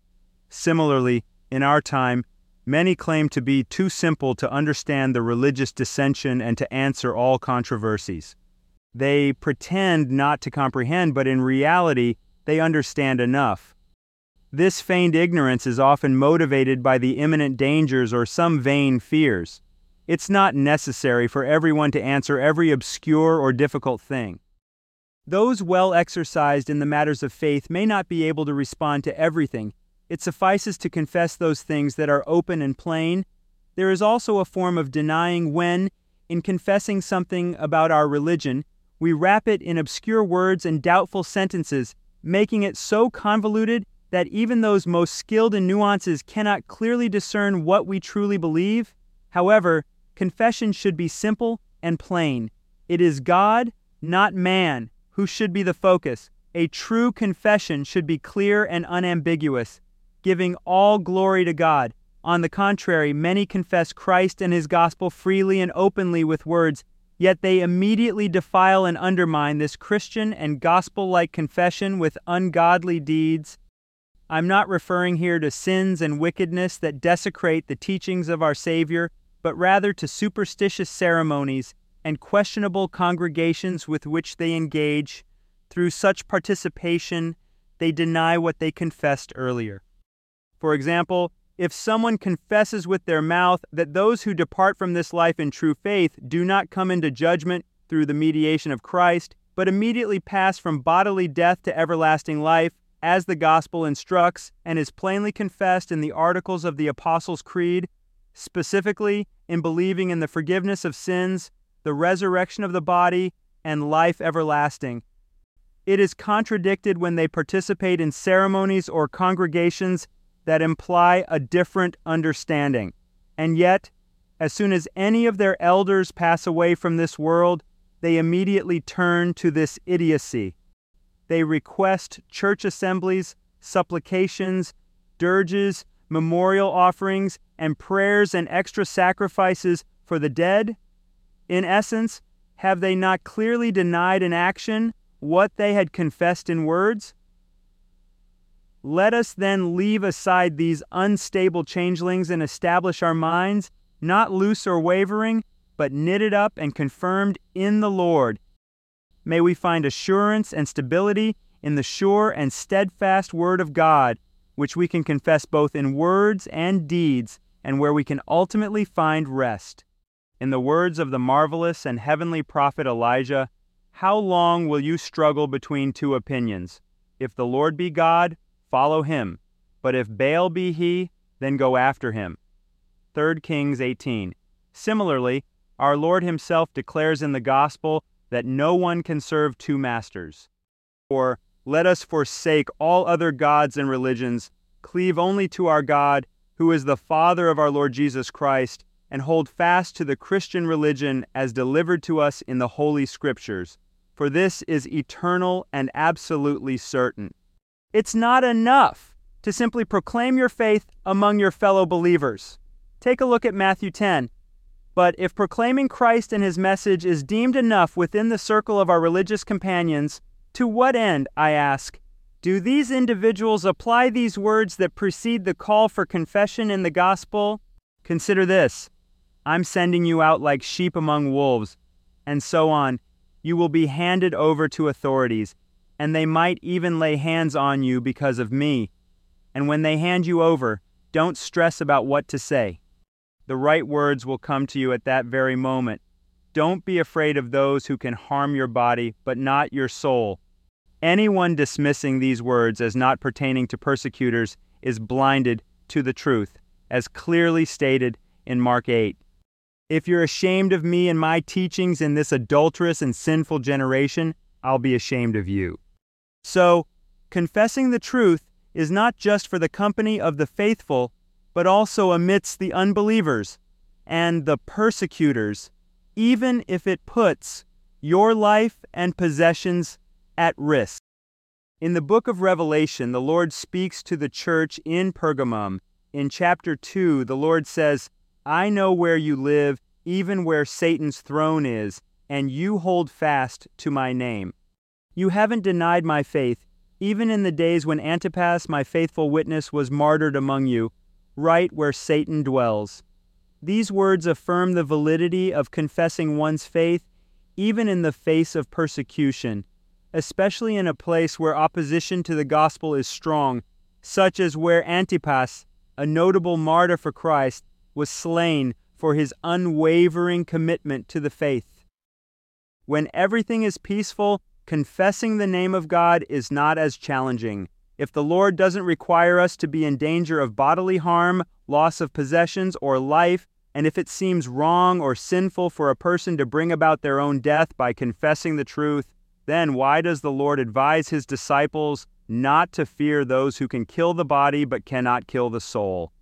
Similarly, in our time, many claim to be too simple to understand the religious dissension and to answer all controversies. They pretend not to comprehend, but in reality, they understand enough. This feigned ignorance is often motivated by the imminent dangers or some vain fears. It's not necessary for everyone to answer every obscure or difficult thing. Those well exercised in the matters of faith may not be able to respond to everything. It suffices to confess those things that are open and plain. There is also a form of denying when, in confessing something about our religion, we wrap it in obscure words and doubtful sentences, making it so convoluted that even those most skilled in nuances cannot clearly discern what we truly believe. However, confession should be simple and plain. It is God, not man, who should be the focus. A true confession should be clear and unambiguous, giving all glory to God. On the contrary, many confess Christ and his gospel freely and openly with words, yet they immediately defile and undermine this Christian and gospel-like confession with ungodly deeds. I'm not referring here to sins and wickedness that desecrate the teachings of our Savior, but rather to superstitious ceremonies and questionable congregations with which they engage. Through such participation, they deny what they confessed earlier. For example, if someone confesses with their mouth that those who depart from this life in true faith do not come into judgment through the mediation of Christ, but immediately pass from bodily death to everlasting life, as the gospel instructs and is plainly confessed in the articles of the Apostles' Creed, specifically in believing in the forgiveness of sins, the resurrection of the body, and life everlasting. It is contradicted when they participate in ceremonies or congregations that imply a different understanding. And yet, as soon as any of their elders pass away from this world, they immediately turn to this idiocy. They request church assemblies, supplications, dirges, memorial offerings, and prayers and extra sacrifices for the dead. In essence, have they not clearly denied in action what they had confessed in words? Let us then leave aside these unstable changelings and establish our minds, not loose or wavering, but knitted up and confirmed in the Lord. May we find assurance and stability in the sure and steadfast Word of God, which we can confess both in words and deeds, and where we can ultimately find rest. In the words of the marvelous and heavenly prophet Elijah, "How long will you struggle between two opinions? If the Lord be God, follow him, but if Baal be he, then go after him." 3 Kings 18. Similarly, our Lord himself declares in the gospel that no one can serve two masters. Or, let us forsake all other gods and religions, cleave only to our God, who is the Father of our Lord Jesus Christ, and hold fast to the Christian religion as delivered to us in the Holy Scriptures, for this is eternal and absolutely certain. It's not enough to simply proclaim your faith among your fellow believers. Take a look at Matthew 10. But if proclaiming Christ and his message is deemed enough within the circle of our religious companions, to what end, I ask, do these individuals apply these words that precede the call for confession in the gospel? Consider this. I'm sending you out like sheep among wolves, and so on. You will be handed over to authorities, and they might even lay hands on you because of me. And when they hand you over, don't stress about what to say. The right words will come to you at that very moment. Don't be afraid of those who can harm your body, but not your soul. Anyone dismissing these words as not pertaining to persecutors is blinded to the truth, as clearly stated in Mark 8. If you're ashamed of me and my teachings in this adulterous and sinful generation, I'll be ashamed of you. So, confessing the truth is not just for the company of the faithful, but also amidst the unbelievers and the persecutors, even if it puts your life and possessions at risk. In the book of Revelation, the Lord speaks to the church in Pergamum. In chapter 2, the Lord says, I know where you live, even where Satan's throne is, and you hold fast to my name. You haven't denied my faith, even in the days when Antipas, my faithful witness, was martyred among you, right where Satan dwells. These words affirm the validity of confessing one's faith, even in the face of persecution, especially in a place where opposition to the gospel is strong, such as where Antipas, a notable martyr for Christ, was slain for his unwavering commitment to the faith. When everything is peaceful, confessing the name of God is not as challenging. If the Lord doesn't require us to be in danger of bodily harm, loss of possessions, or life, and if it seems wrong or sinful for a person to bring about their own death by confessing the truth, then why does the Lord advise his disciples not to fear those who can kill the body but cannot kill the soul?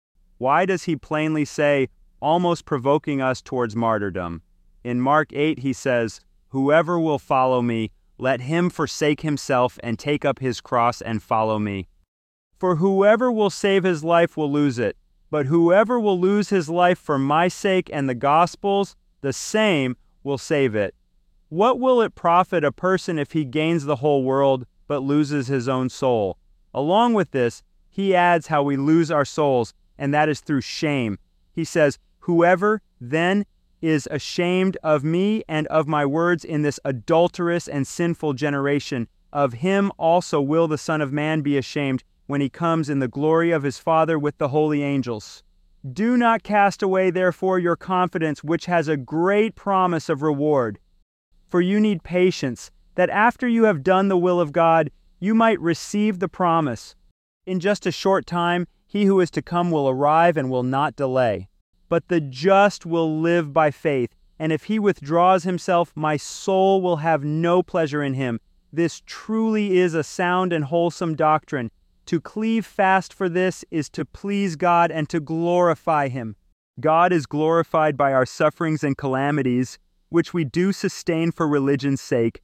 Why does he plainly say, almost provoking us towards martyrdom? In Mark 8 he says, whoever will follow me, let him forsake himself and take up his cross and follow me. For whoever will save his life will lose it, but whoever will lose his life for my sake and the gospel's, the same will save it. What will it profit a person if he gains the whole world but loses his own soul? Along with this, he adds how we lose our souls, and that is through shame. He says, whoever then is ashamed of me and of my words in this adulterous and sinful generation, of him also will the Son of Man be ashamed when he comes in the glory of his Father with the holy angels. Do not cast away, therefore, your confidence, which has a great promise of reward. For you need patience, that after you have done the will of God, you might receive the promise. In just a short time, he who is to come will arrive and will not delay. But the just will live by faith, and if he withdraws himself, my soul will have no pleasure in him. This truly is a sound and wholesome doctrine. To cleave fast for this is to please God and to glorify him. God is glorified by our sufferings and calamities, which we do sustain for religion's sake.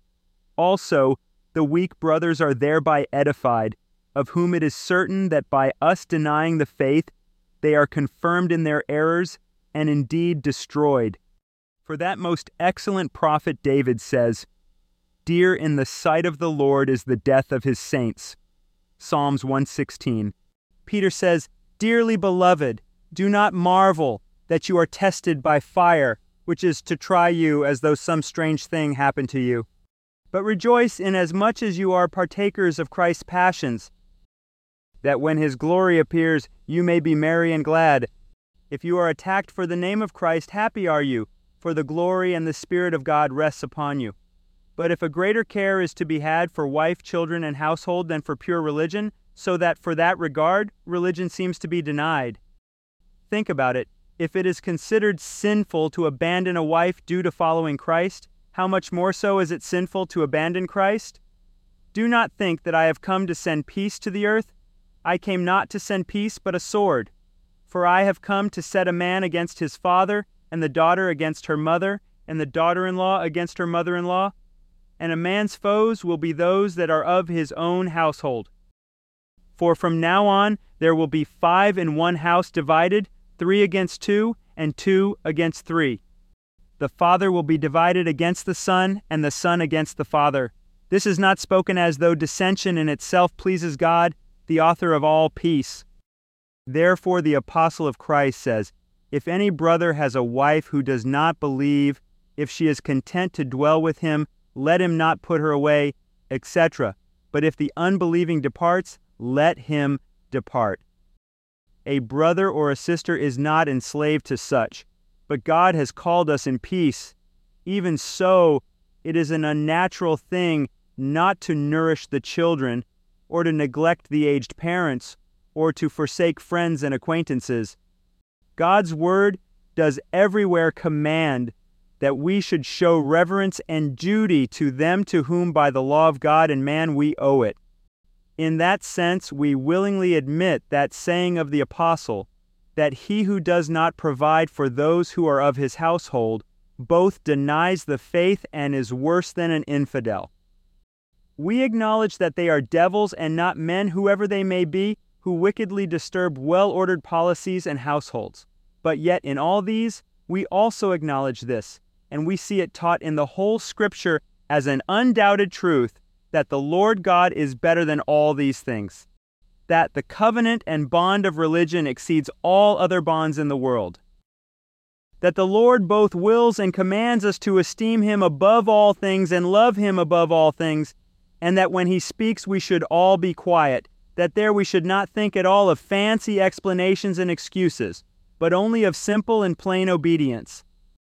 Also, the weak brothers are thereby edified, of whom it is certain that by us denying the faith, they are confirmed in their errors and indeed destroyed. For that most excellent prophet David says, dear in the sight of the Lord is the death of his saints. Psalms 116. Peter says, dearly beloved, do not marvel that you are tested by fire, which is to try you as though some strange thing happened to you. But rejoice inasmuch as you are partakers of Christ's passions, that when his glory appears, you may be merry and glad. If you are attacked for the name of Christ, happy are you, for the glory and the Spirit of God rests upon you. But if a greater care is to be had for wife, children, and household than for pure religion, so that for that regard, religion seems to be denied. Think about it. If it is considered sinful to abandon a wife due to following Christ, how much more so is it sinful to abandon Christ? Do not think that I have come to send peace to the earth. I came not to send peace, but a sword. For I have come to set a man against his father, and the daughter against her mother, and the daughter-in-law against her mother-in-law. And a man's foes will be those that are of his own household. For from now on there will be 5 in one house divided, 3 against 2, and 2 against 3. The father will be divided against the son, and the son against the father. This is not spoken as though dissension in itself pleases God, the author of all peace. Therefore the apostle of Christ says, if any brother has a wife who does not believe, if she is content to dwell with him, let him not put her away, etc. But if the unbelieving departs, let him depart. A brother or a sister is not enslaved to such, but God has called us in peace. Even so, it is an unnatural thing not to nourish the children, or to neglect the aged parents, or to forsake friends and acquaintances. God's word does everywhere command that we should show reverence and duty to them to whom by the law of God and man we owe it. In that sense, we willingly admit that saying of the apostle, that he who does not provide for those who are of his household both denies the faith and is worse than an infidel. We acknowledge that they are devils and not men, whoever they may be, who wickedly disturb well-ordered policies and households. But yet in all these, we also acknowledge this, and we see it taught in the whole Scripture as an undoubted truth that the Lord God is better than all these things, that the covenant and bond of religion exceeds all other bonds in the world, that the Lord both wills and commands us to esteem Him above all things and love Him above all things, and that when He speaks we should all be quiet, that there we should not think at all of fancy explanations and excuses, but only of simple and plain obedience.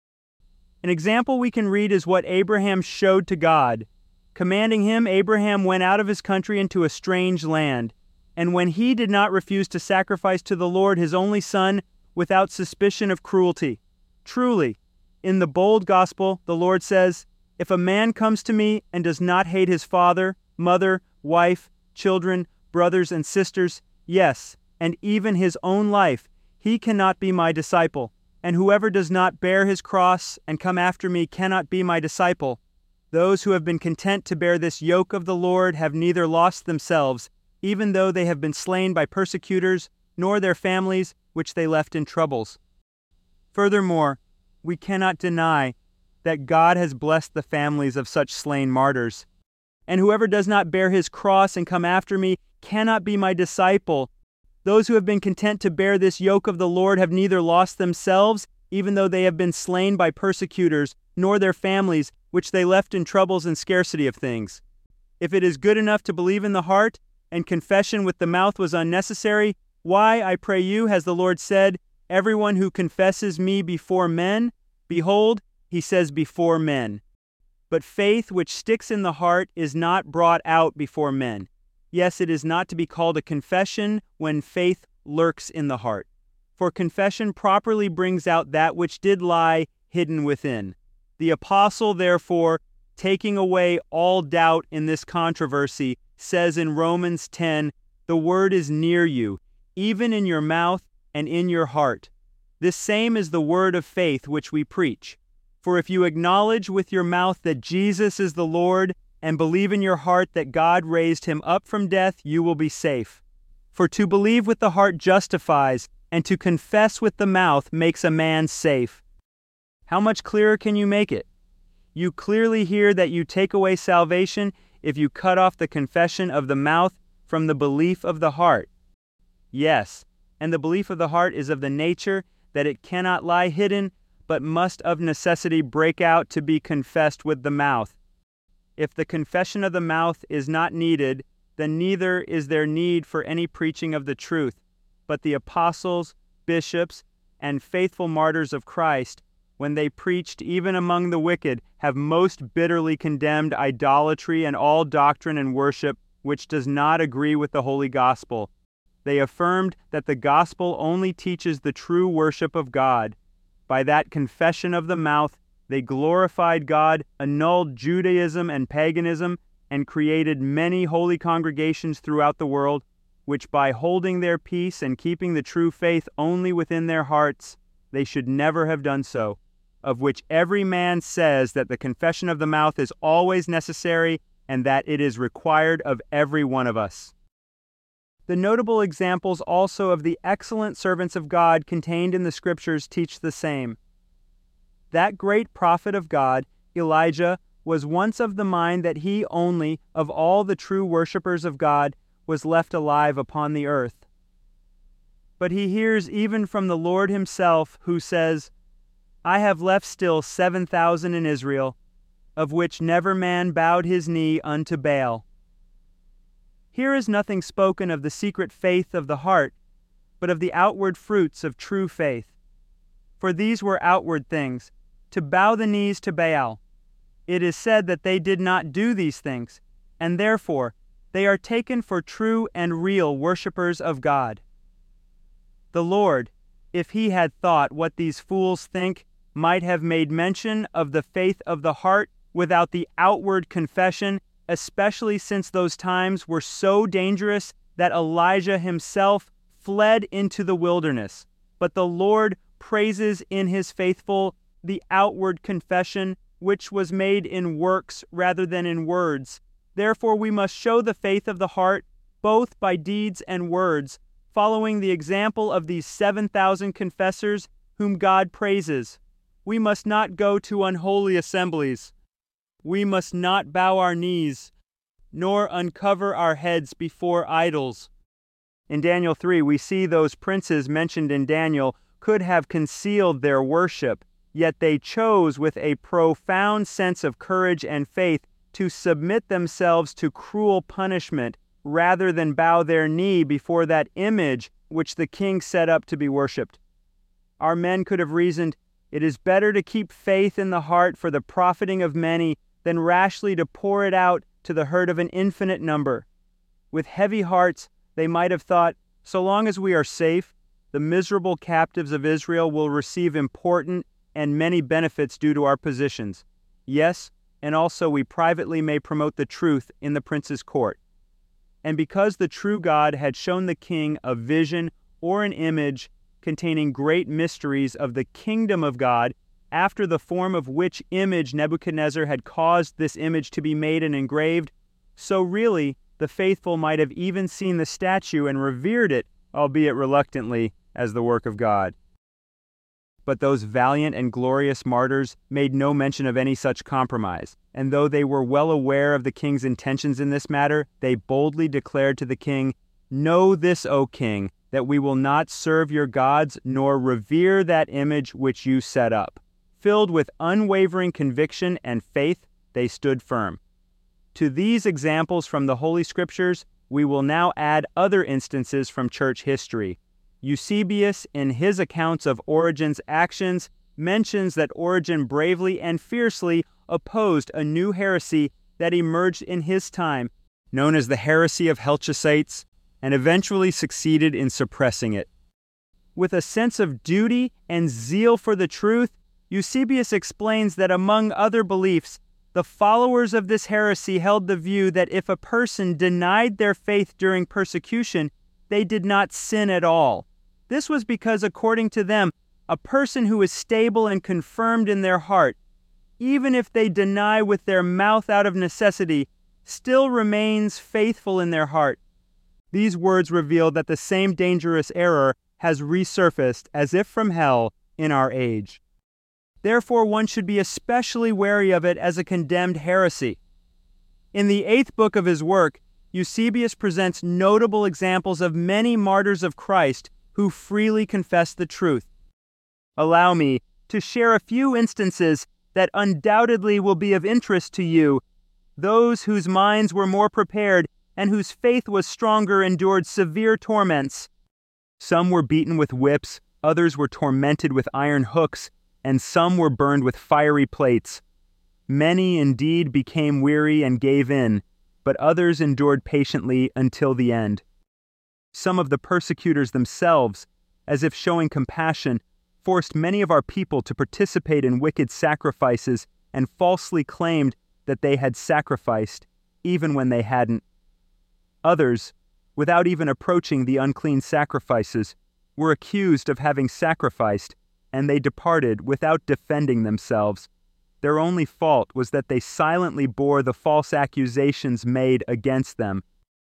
An example we can read is what Abraham showed to God. Commanding him, Abraham went out of his country into a strange land, and when he did not refuse to sacrifice to the Lord his only son without suspicion of cruelty. Truly, in the bold gospel, the Lord says, if a man comes to me and does not hate his father, mother, wife, children, brothers and sisters, yes, and even his own life, he cannot be my disciple. And whoever does not bear his cross and come after me cannot be my disciple. Those who have been content to bear this yoke of the Lord have neither lost themselves, even though they have been slain by persecutors, nor their families, which they left in troubles. Furthermore, we cannot deny that God has blessed the families of such slain martyrs. And whoever does not bear his cross and come after me cannot be my disciple. Those who have been content to bear this yoke of the Lord have neither lost themselves, even though they have been slain by persecutors, nor their families, which they left in troubles and scarcity of things. If it is good enough to believe in the heart, and confession with the mouth was unnecessary, why, I pray you, has the Lord said, everyone who confesses me before men, behold, he says before men. But faith which sticks in the heart is not brought out before men. Yes, it is not to be called a confession when faith lurks in the heart. For confession properly brings out that which did lie hidden within. The apostle, therefore, taking away all doubt in this controversy, says in Romans 10, the word is near you, even in your mouth and in your heart. This same is the word of faith which we preach. For if you acknowledge with your mouth that Jesus is the Lord, and believe in your heart that God raised him up from death, you will be safe. For to believe with the heart justifies, and to confess with the mouth makes a man safe. How much clearer can you make it? You clearly hear that you take away salvation if you cut off the confession of the mouth from the belief of the heart. Yes, and the belief of the heart is of the nature that it cannot lie hidden, but must of necessity break out to be confessed with the mouth. If the confession of the mouth is not needed, then neither is there need for any preaching of the truth. But the apostles, bishops, and faithful martyrs of Christ, when they preached even among the wicked, have most bitterly condemned idolatry and all doctrine and worship which does not agree with the holy gospel. They affirmed that the gospel only teaches the true worship of God. By that confession of the mouth, they glorified God, annulled Judaism and paganism, and created many holy congregations throughout the world, which by holding their peace and keeping the true faith only within their hearts, they should never have done so, of which every man says that the confession of the mouth is always necessary and that it is required of every one of us. The notable examples also of the excellent servants of God contained in the Scriptures teach the same. That great prophet of God, Elijah, was once of the mind that he only, of all the true worshippers of God, was left alive upon the earth. But he hears even from the Lord himself, who says, I have left still 7,000 in Israel, of which never man bowed his knee unto Baal. Here is nothing spoken of the secret faith of the heart, but of the outward fruits of true faith. For these were outward things, to bow the knees to Baal. It is said that they did not do these things, and therefore they are taken for true and real worshippers of God. The Lord, if he had thought what these fools think, might have made mention of the faith of the heart without the outward confession, especially since those times were so dangerous that Elijah himself fled into the wilderness. But the Lord praises in his faithful the outward confession, which was made in works rather than in words. Therefore we must show the faith of the heart, both by deeds and words, following the example of these 7,000 confessors whom God praises. We must not go to unholy assemblies. We must not bow our knees, nor uncover our heads before idols. In Daniel 3, we see those princes mentioned in Daniel could have concealed their worship, yet they chose with a profound sense of courage and faith to submit themselves to cruel punishment rather than bow their knee before that image which the king set up to be worshipped. Our men could have reasoned, it is better to keep faith in the heart for the profiting of many than rashly to pour it out to the hurt of an infinite number. With heavy hearts, they might have thought, so long as we are safe, the miserable captives of Israel will receive important and many benefits due to our positions. Yes, and also we privately may promote the truth in the prince's court. And because the true God had shown the king a vision or an image containing great mysteries of the kingdom of God, after the form of which image Nebuchadnezzar had caused this image to be made and engraved, so really the faithful might have even seen the statue and revered it, albeit reluctantly, as the work of God. But those valiant and glorious martyrs made no mention of any such compromise, and though they were well aware of the king's intentions in this matter, they boldly declared to the king, Know this, O king, that we will not serve your gods nor revere that image which you set up. Filled with unwavering conviction and faith, they stood firm. To these examples from the Holy Scriptures, we will now add other instances from church history. Eusebius, in his accounts of Origen's actions, mentions that Origen bravely and fiercely opposed a new heresy that emerged in his time, known as the heresy of Helchicites, and eventually succeeded in suppressing it. With a sense of duty and zeal for the truth, Eusebius explains that among other beliefs, the followers of this heresy held the view that if a person denied their faith during persecution, they did not sin at all. This was because, according to them, a person who is stable and confirmed in their heart, even if they deny with their mouth out of necessity, still remains faithful in their heart. These words reveal that the same dangerous error has resurfaced as if from hell in our age. Therefore, one should be especially wary of it as a condemned heresy. In the 8th book of his work, Eusebius presents notable examples of many martyrs of Christ who freely confessed the truth. Allow me to share a few instances that undoubtedly will be of interest to you. Those whose minds were more prepared and whose faith was stronger endured severe torments. Some were beaten with whips, others were tormented with iron hooks, and some were burned with fiery plates. Many indeed became weary and gave in, but others endured patiently until the end. Some of the persecutors themselves, as if showing compassion, forced many of our people to participate in wicked sacrifices and falsely claimed that they had sacrificed, even when they hadn't. Others, without even approaching the unclean sacrifices, were accused of having sacrificed, and they departed without defending themselves. Their only fault was that they silently bore the false accusations made against them.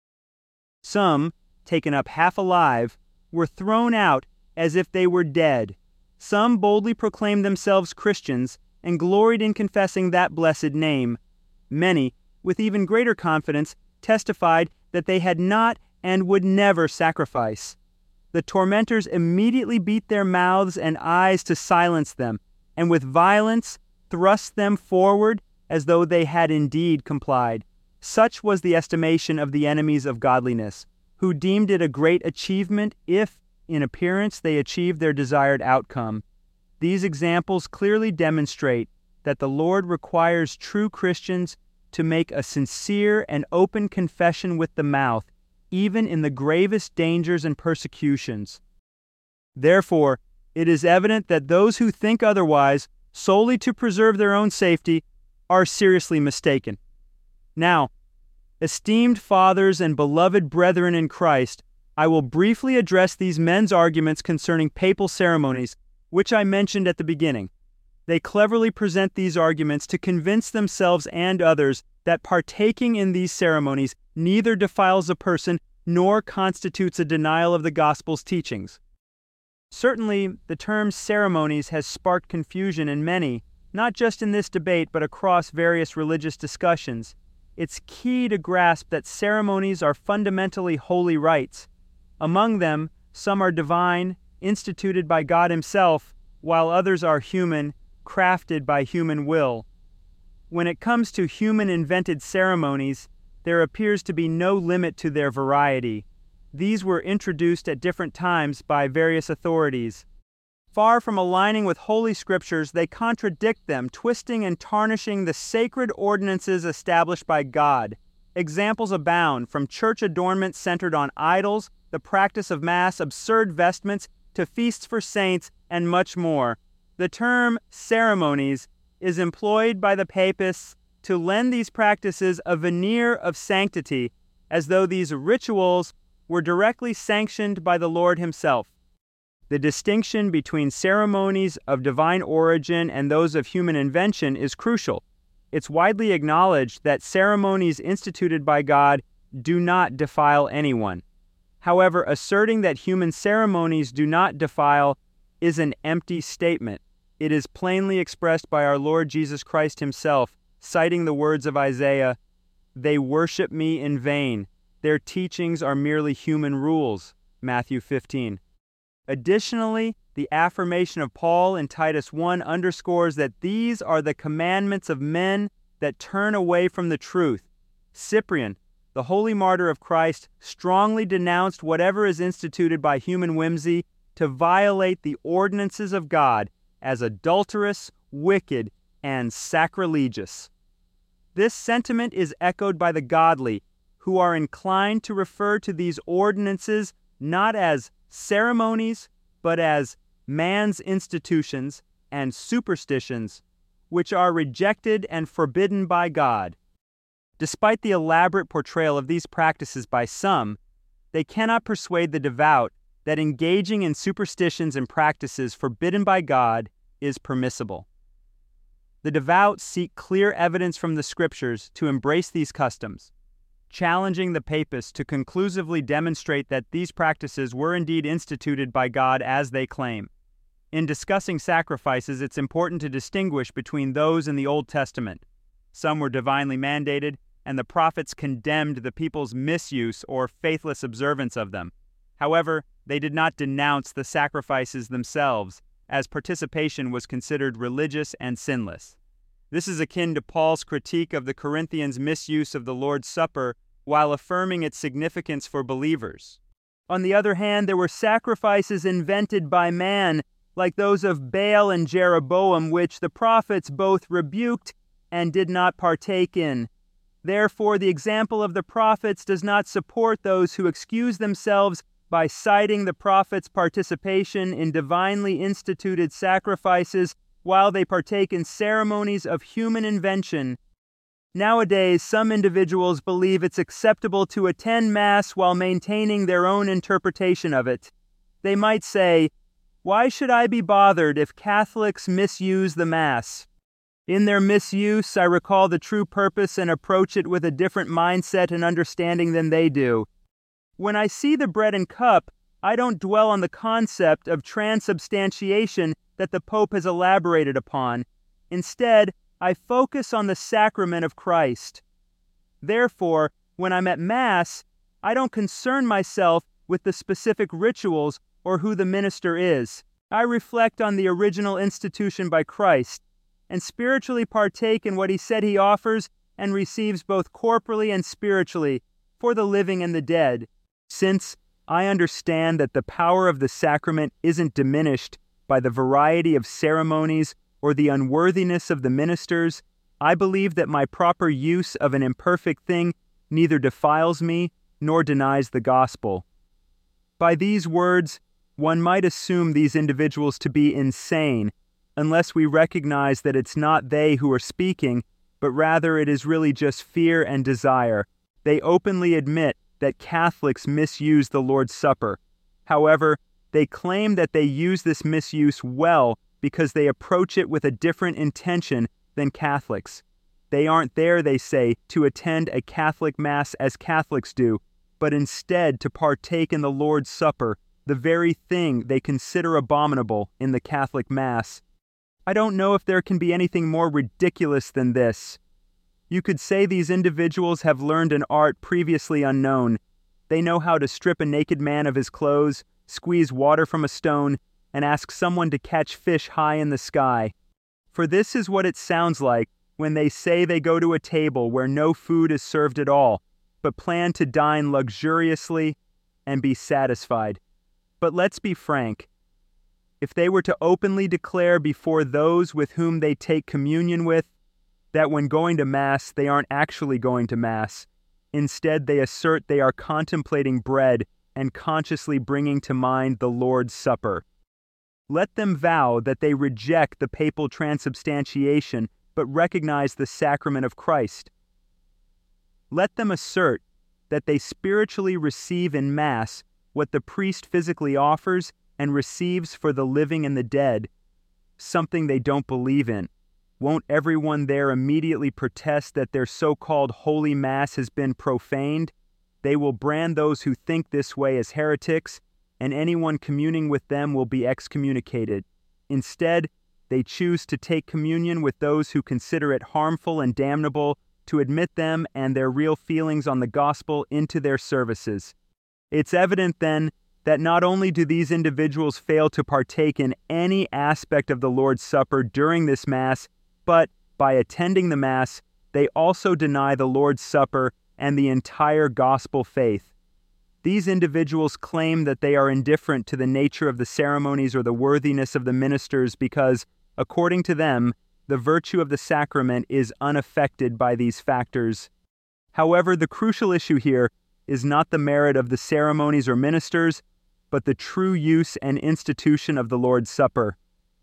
Some, taken up half alive, were thrown out as if they were dead. Some boldly proclaimed themselves Christians and gloried in confessing that blessed name. Many, with even greater confidence, testified that they had not and would never sacrifice. The tormentors immediately beat their mouths and eyes to silence them, and with violence thrust them forward as though they had indeed complied. Such was the estimation of the enemies of godliness, who deemed it a great achievement if, in appearance, they achieved their desired outcome. These examples clearly demonstrate that the Lord requires true Christians to make a sincere and open confession with the mouth, even in the gravest dangers and persecutions. Therefore, it is evident that those who think otherwise, solely to preserve their own safety, are seriously mistaken. Now, esteemed fathers and beloved brethren in Christ, I will briefly address these men's arguments concerning papal ceremonies, which I mentioned at the beginning. They cleverly present these arguments to convince themselves and others that partaking in these ceremonies neither defiles a person nor constitutes a denial of the gospel's teachings. Certainly, the term ceremonies has sparked confusion in many, not just in this debate but across various religious discussions. It's key to grasp that ceremonies are fundamentally holy rites. Among them, some are divine, instituted by God Himself, while others are human, crafted by human will. When it comes to human-invented ceremonies, there appears to be no limit to their variety. These were introduced at different times by various authorities. Far from aligning with Holy Scriptures, they contradict them, twisting and tarnishing the sacred ordinances established by God. Examples abound, from church adornments centered on idols, the practice of Mass, absurd vestments, to feasts for saints, and much more. The term ceremonies is employed by the papists to lend these practices a veneer of sanctity, as though these rituals were directly sanctioned by the Lord Himself. The distinction between ceremonies of divine origin and those of human invention is crucial. It's widely acknowledged that ceremonies instituted by God do not defile anyone. However, asserting that human ceremonies do not defile is an empty statement. It is plainly expressed by our Lord Jesus Christ Himself, citing the words of Isaiah, "They worship me in vain. Their teachings are merely human rules," Matthew 15. Additionally, the affirmation of Paul in Titus 1 underscores that these are the commandments of men that turn away from the truth. Cyprian, the holy martyr of Christ, strongly denounced whatever is instituted by human whimsy to violate the ordinances of God as adulterous, wicked, and sacrilegious. This sentiment is echoed by the godly, who are inclined to refer to these ordinances not as ceremonies, but as man's institutions and superstitions, which are rejected and forbidden by God. Despite the elaborate portrayal of these practices by some, they cannot persuade the devout that engaging in superstitions and practices forbidden by God is permissible. The devout seek clear evidence from the Scriptures to embrace these customs, challenging the papists to conclusively demonstrate that these practices were indeed instituted by God as they claim. In discussing sacrifices, it's important to distinguish between those in the Old Testament. Some were divinely mandated, and the prophets condemned the people's misuse or faithless observance of them. However, they did not denounce the sacrifices themselves, as participation was considered religious and sinless. This is akin to Paul's critique of the Corinthians' misuse of the Lord's Supper while affirming its significance for believers. On the other hand, there were sacrifices invented by man, like those of Baal and Jeroboam, which the prophets both rebuked and did not partake in. Therefore, the example of the prophets does not support those who excuse themselves by citing the prophets' participation in divinely instituted sacrifices while they partake in ceremonies of human invention. Nowadays, some individuals believe it's acceptable to attend Mass while maintaining their own interpretation of it. They might say, "Why should I be bothered if Catholics misuse the Mass?" In their misuse, I recall the true purpose and approach it with a different mindset and understanding than they do. When I see the bread and cup, I don't dwell on the concept of transubstantiation that the Pope has elaborated upon. Instead, I focus on the sacrament of Christ. Therefore, when I'm at Mass, I don't concern myself with the specific rituals or who the minister is. I reflect on the original institution by Christ and spiritually partake in what he said he offers and receives both corporally and spiritually for the living and the dead. Since I understand that the power of the sacrament isn't diminished by the variety of ceremonies or the unworthiness of the ministers, I believe that my proper use of an imperfect thing neither defiles me nor denies the gospel. By these words, one might assume these individuals to be insane, unless we recognize that it's not they who are speaking, but rather it is really just fear and desire. They openly admit that Catholics misuse the Lord's Supper. However, they claim that they use this misuse well because they approach it with a different intention than Catholics. They aren't there, they say, to attend a Catholic Mass as Catholics do, but instead to partake in the Lord's Supper, the very thing they consider abominable in the Catholic Mass. I don't know if there can be anything more ridiculous than this. You could say these individuals have learned an art previously unknown. They know how to strip a naked man of his clothes, squeeze water from a stone, and ask someone to catch fish high in the sky. For this is what it sounds like when they say they go to a table where no food is served at all, but plan to dine luxuriously and be satisfied. But let's be frank. If they were to openly declare before those with whom they take communion with that when going to Mass they aren't actually going to Mass, instead they assert they are contemplating bread and consciously bringing to mind the Lord's Supper. Let them vow that they reject the papal transubstantiation but recognize the sacrament of Christ. Let them assert that they spiritually receive in Mass what the priest physically offers and receives for the living and the dead, something they don't believe in. Won't everyone there immediately protest that their so-called Holy Mass has been profaned? They will brand those who think this way as heretics, and anyone communing with them will be excommunicated. Instead, they choose to take communion with those who consider it harmful and damnable, to admit them and their real feelings on the gospel into their services. It's evident, then, that not only do these individuals fail to partake in any aspect of the Lord's Supper during this Mass, but by attending the Mass, they also deny the Lord's Supper and the entire gospel faith. These individuals claim that they are indifferent to the nature of the ceremonies or the worthiness of the ministers because, according to them, the virtue of the sacrament is unaffected by these factors. However, the crucial issue here is not the merit of the ceremonies or ministers, but the true use and institution of the Lord's Supper.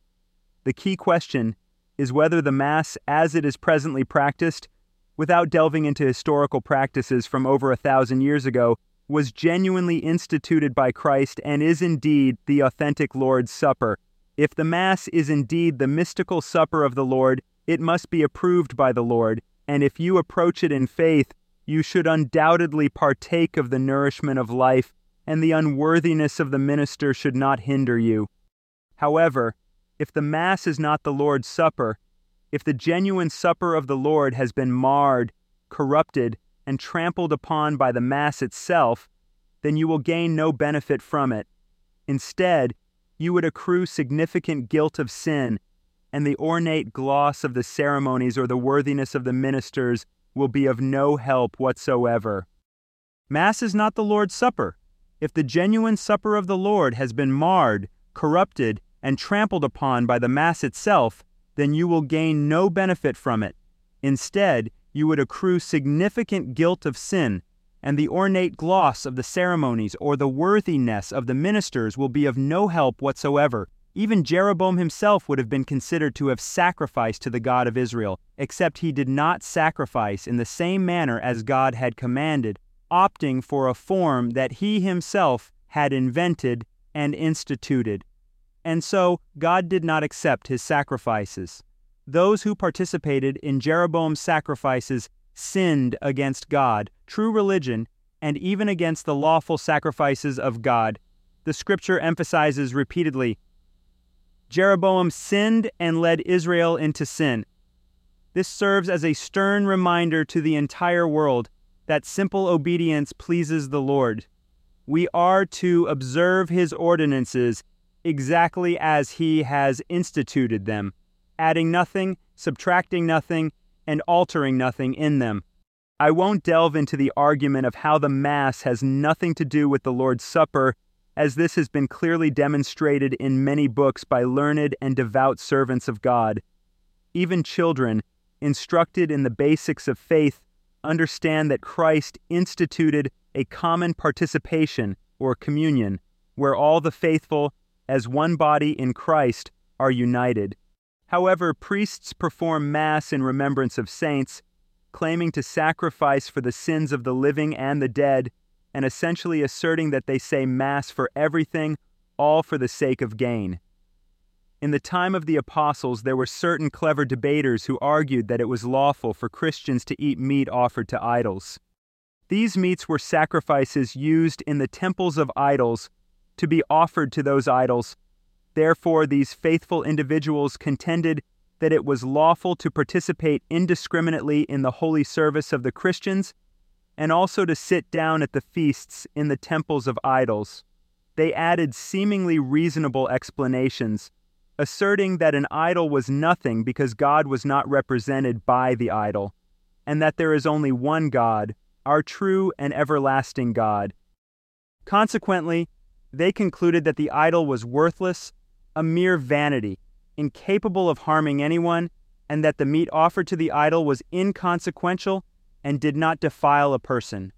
The key question is whether the Mass, as it is presently practiced, without delving into historical practices from over 1,000 years ago, was genuinely instituted by Christ and is indeed the authentic Lord's Supper. If the Mass is indeed the mystical supper of the Lord, it must be approved by the Lord, and if you approach it in faith, you should undoubtedly partake of the nourishment of life, and the unworthiness of the minister should not hinder you. However, if the Mass is not the Lord's Supper, if the genuine supper of the Lord has been marred, corrupted, and trampled upon by the Mass itself, then you will gain no benefit from it. Instead, you would accrue significant guilt of sin, and the ornate gloss of the ceremonies or the worthiness of the ministers will be of no help whatsoever. Mass is not the Lord's Supper. If the genuine supper of the Lord has been marred, corrupted, and trampled upon by the Mass itself, then you will gain no benefit from it. Instead, you would accrue significant guilt of sin, and the ornate gloss of the ceremonies or the worthiness of the ministers will be of no help whatsoever. Even Jeroboam himself would have been considered to have sacrificed to the God of Israel, except he did not sacrifice in the same manner as God had commanded, opting for a form that he himself had invented and instituted. And so God did not accept his sacrifices. Those who participated in Jeroboam's sacrifices sinned against God, true religion, and even against the lawful sacrifices of God. The scripture emphasizes repeatedly, Jeroboam sinned and led Israel into sin. This serves as a stern reminder to the entire world that simple obedience pleases the Lord. We are to observe his ordinances exactly as he has instituted them, adding nothing, subtracting nothing, and altering nothing in them. I won't delve into the argument of how the Mass has nothing to do with the Lord's Supper, as this has been clearly demonstrated in many books by learned and devout servants of God. Even children, instructed in the basics of faith, understand that Christ instituted a common participation, or communion, where all the faithful, as one body in Christ, are united. However, priests perform Mass in remembrance of saints, claiming to sacrifice for the sins of the living and the dead, and essentially asserting that they say Mass for everything, all for the sake of gain. In the time of the apostles, there were certain clever debaters who argued that it was lawful for Christians to eat meat offered to idols. These meats were sacrifices used in the temples of idols to be offered to those idols. Therefore, these faithful individuals contended that it was lawful to participate indiscriminately in the holy service of the Christians and also to sit down at the feasts in the temples of idols. They added seemingly reasonable explanations, asserting that an idol was nothing because God was not represented by the idol, and that there is only one God, our true and everlasting God. Consequently, they concluded that the idol was worthless, a mere vanity, incapable of harming anyone, and that the meat offered to the idol was inconsequential and did not defile a person.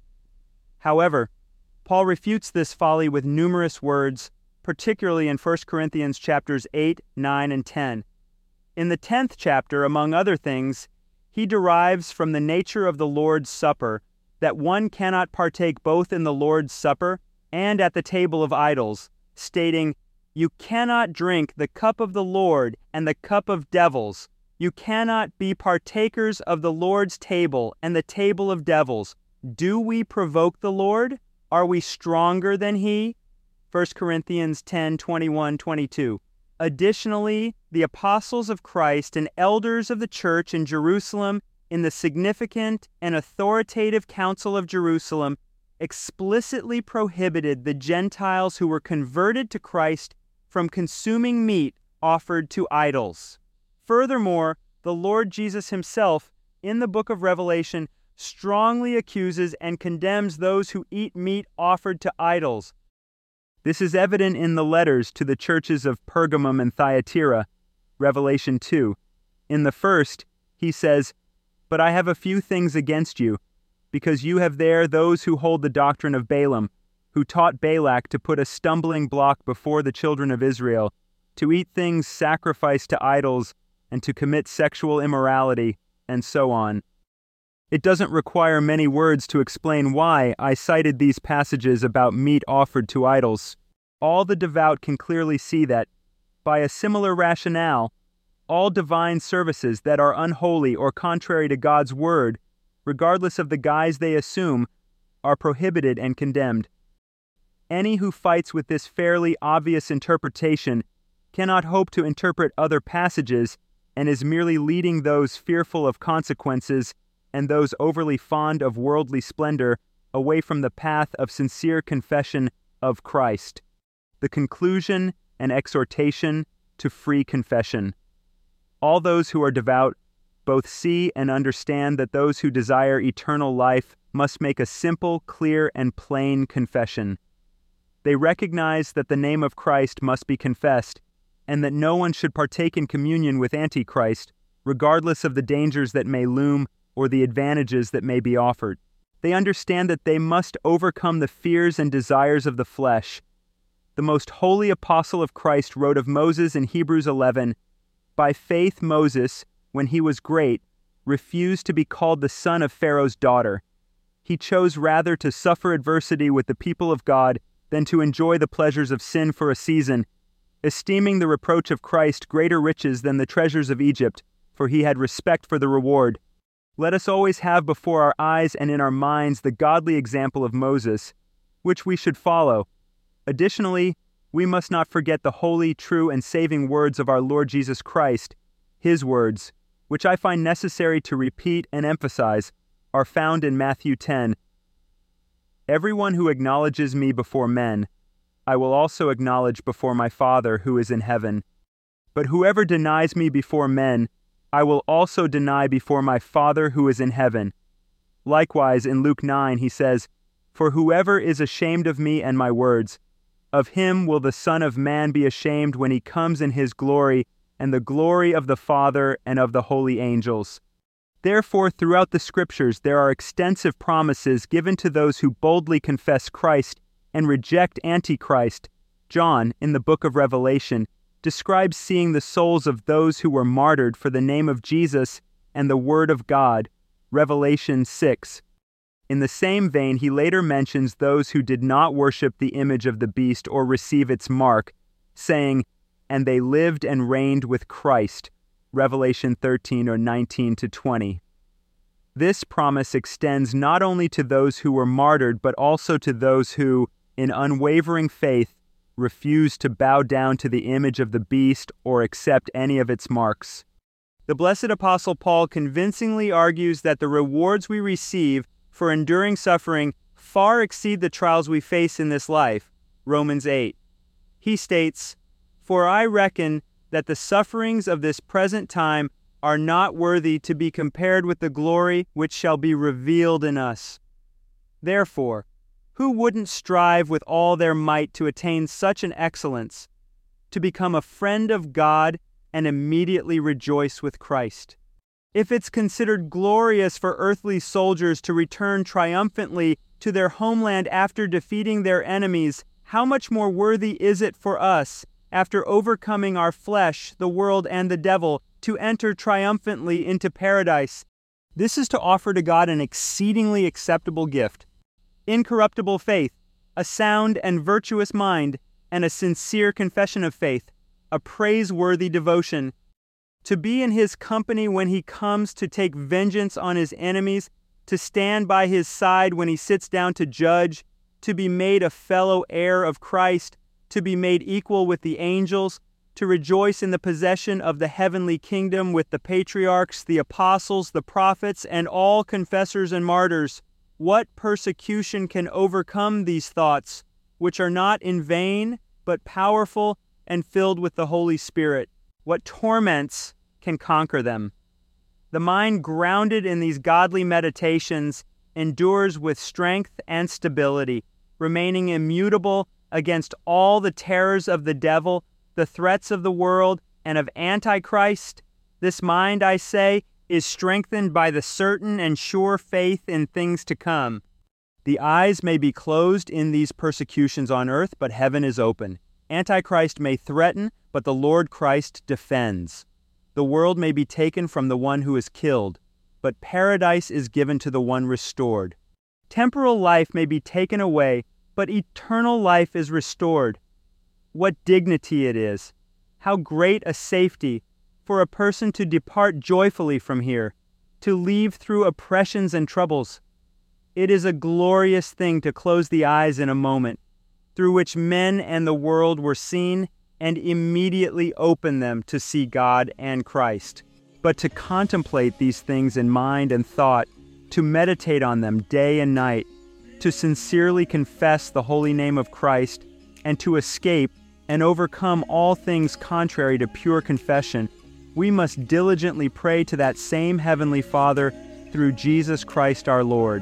However, Paul refutes this folly with numerous words, particularly in 1 Corinthians chapters 8, 9, and 10. In the 10th chapter, among other things, he derives from the nature of the Lord's Supper that one cannot partake both in the Lord's Supper and at the table of idols, stating, "You cannot drink the cup of the Lord and the cup of devils. You cannot be partakers of the Lord's table and the table of devils. Do we provoke the Lord? Are we stronger than he?" 1 Corinthians 10, 21, 22. Additionally, the apostles of Christ and elders of the church in Jerusalem in the significant and authoritative Council of Jerusalem explicitly prohibited the Gentiles who were converted to Christ from consuming meat offered to idols. Furthermore, the Lord Jesus himself, in the book of Revelation, strongly accuses and condemns those who eat meat offered to idols. This is evident in the letters to the churches of Pergamum and Thyatira, Revelation 2. In the first, he says, "But I have a few things against you, because you have there those who hold the doctrine of Balaam, who taught Balak to put a stumbling block before the children of Israel, to eat things sacrificed to idols, and to commit sexual immorality," and so on. It doesn't require many words to explain why I cited these passages about meat offered to idols. All the devout can clearly see that, by a similar rationale, all divine services that are unholy or contrary to God's word, regardless of the guise they assume, are prohibited and condemned. Any who fights with this fairly obvious interpretation cannot hope to interpret other passages and is merely leading those fearful of consequences and those overly fond of worldly splendor away from the path of sincere confession of Christ, the conclusion and exhortation to free confession. All those who are devout both see and understand that those who desire eternal life must make a simple, clear, and plain confession. They recognize that the name of Christ must be confessed, and that no one should partake in communion with Antichrist, regardless of the dangers that may loom or the advantages that may be offered. They understand that they must overcome the fears and desires of the flesh. The most holy apostle of Christ wrote of Moses in Hebrews 11, "By faith Moses, when he was great, refused to be called the son of Pharaoh's daughter. He chose rather to suffer adversity with the people of God than to enjoy the pleasures of sin for a season, esteeming the reproach of Christ greater riches than the treasures of Egypt, for he had respect for the reward." Let us always have before our eyes and in our minds the godly example of Moses, which we should follow. Additionally, we must not forget the holy, true, and saving words of our Lord Jesus Christ. His words, which I find necessary to repeat and emphasize, are found in Matthew 10. "Everyone who acknowledges me before men, I will also acknowledge before my Father who is in heaven. But whoever denies me before men, I will also deny before my Father who is in heaven." Likewise, in Luke 9, he says, "For whoever is ashamed of me and my words, of him will the Son of Man be ashamed when he comes in his glory and the glory of the Father and of the holy angels." Therefore, throughout the Scriptures, there are extensive promises given to those who boldly confess Christ and reject Antichrist. John, in the book of Revelation, describes seeing the souls of those who were martyred for the name of Jesus and the Word of God. Revelation 6. In the same vein, he later mentions those who did not worship the image of the beast or receive its mark, saying, "And they lived and reigned with Christ." Revelation 13 or 19 to 20. This promise extends not only to those who were martyred, but also to those who, in unwavering faith, refused to bow down to the image of the beast or accept any of its marks. The blessed Apostle Paul convincingly argues that the rewards we receive for enduring suffering far exceed the trials we face in this life. Romans 8. He states, "For I reckon that the sufferings of this present time are not worthy to be compared with the glory which shall be revealed in us." Therefore, who wouldn't strive with all their might to attain such an excellence, to become a friend of God and immediately rejoice with Christ? If it's considered glorious for earthly soldiers to return triumphantly to their homeland after defeating their enemies, how much more worthy is it for us, after overcoming our flesh, the world, and the devil, to enter triumphantly into paradise? This is to offer to God an exceedingly acceptable gift: incorruptible faith, a sound and virtuous mind, and a sincere confession of faith, a praiseworthy devotion. To be in his company when he comes to take vengeance on his enemies, to stand by his side when he sits down to judge, to be made a fellow heir of Christ, to be made equal with the angels, to rejoice in the possession of the heavenly kingdom with the patriarchs, the apostles, the prophets, and all confessors and martyrs. What persecution can overcome these thoughts, which are not in vain, but powerful and filled with the Holy Spirit? What torments can conquer them? The mind grounded in these godly meditations endures with strength and stability, remaining immutable against all the terrors of the devil, the threats of the world, and of Antichrist. This mind, I say, is strengthened by the certain and sure faith in things to come. The eyes may be closed in these persecutions on earth, but heaven is open. Antichrist may threaten, but the Lord Christ defends. The world may be taken from the one who is killed, but paradise is given to the one restored. Temporal life may be taken away, but eternal life is restored. What dignity it is! How great a safety for a person to depart joyfully from here, to leave through oppressions and troubles. It is a glorious thing to close the eyes in a moment, through which men and the world were seen, and immediately open them to see God and Christ. But to contemplate these things in mind and thought, to meditate on them day and night, to sincerely confess the holy name of Christ, and to escape and overcome all things contrary to pure confession, we must diligently pray to that same Heavenly Father through Jesus Christ our Lord.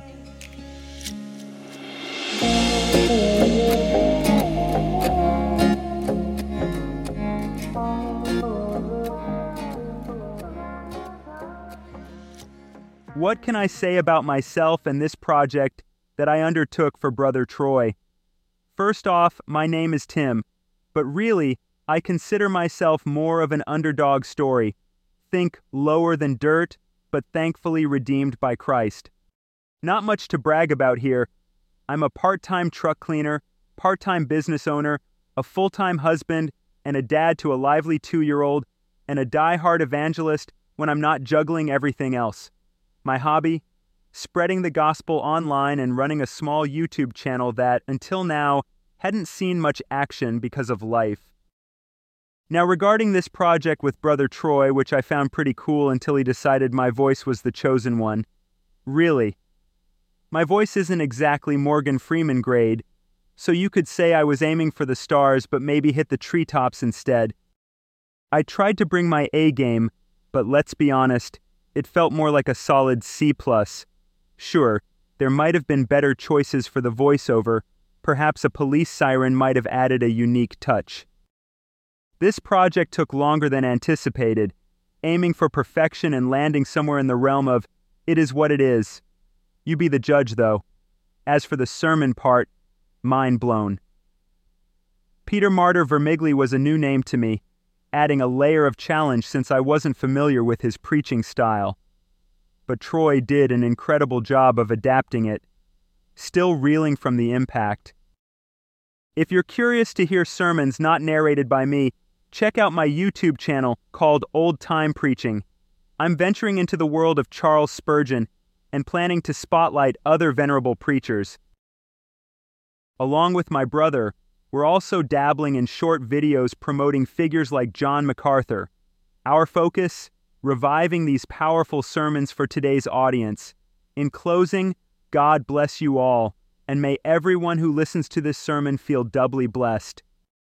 What can I say about myself and this project that I undertook for Brother Troy? First off, my name is Tim, but really, I consider myself more of an underdog story. Think lower than dirt, but thankfully redeemed by Christ. Not much to brag about here. I'm a part-time truck cleaner, part-time business owner, a full-time husband, and a dad to a lively 2-year-old, and a die-hard evangelist when I'm not juggling everything else. My hobby? Spreading the gospel online and running a small YouTube channel that, until now, hadn't seen much action because of life. Now, regarding this project with Brother Troy, which I found pretty cool until he decided my voice was the chosen one, really, my voice isn't exactly Morgan Freeman grade, so you could say I was aiming for the stars but maybe hit the treetops instead. I tried to bring my A game, but let's be honest, it felt more like a solid C+. Sure, there might have been better choices for the voiceover. Perhaps a police siren might have added a unique touch. This project took longer than anticipated, aiming for perfection and landing somewhere in the realm of, it is what it is. You be the judge, though. As for the sermon part, mind blown. Peter Martyr Vermigli was a new name to me, adding a layer of challenge since I wasn't familiar with his preaching style. But Troy did an incredible job of adapting it, still reeling from the impact. If you're curious to hear sermons not narrated by me, check out my YouTube channel called Old Time Preaching. I'm venturing into the world of Charles Spurgeon and planning to spotlight other venerable preachers. Along with my brother, we're also dabbling in short videos promoting figures like John MacArthur. Our focus? Reviving these powerful sermons for today's audience. In closing, God bless you all, and may everyone who listens to this sermon feel doubly blessed.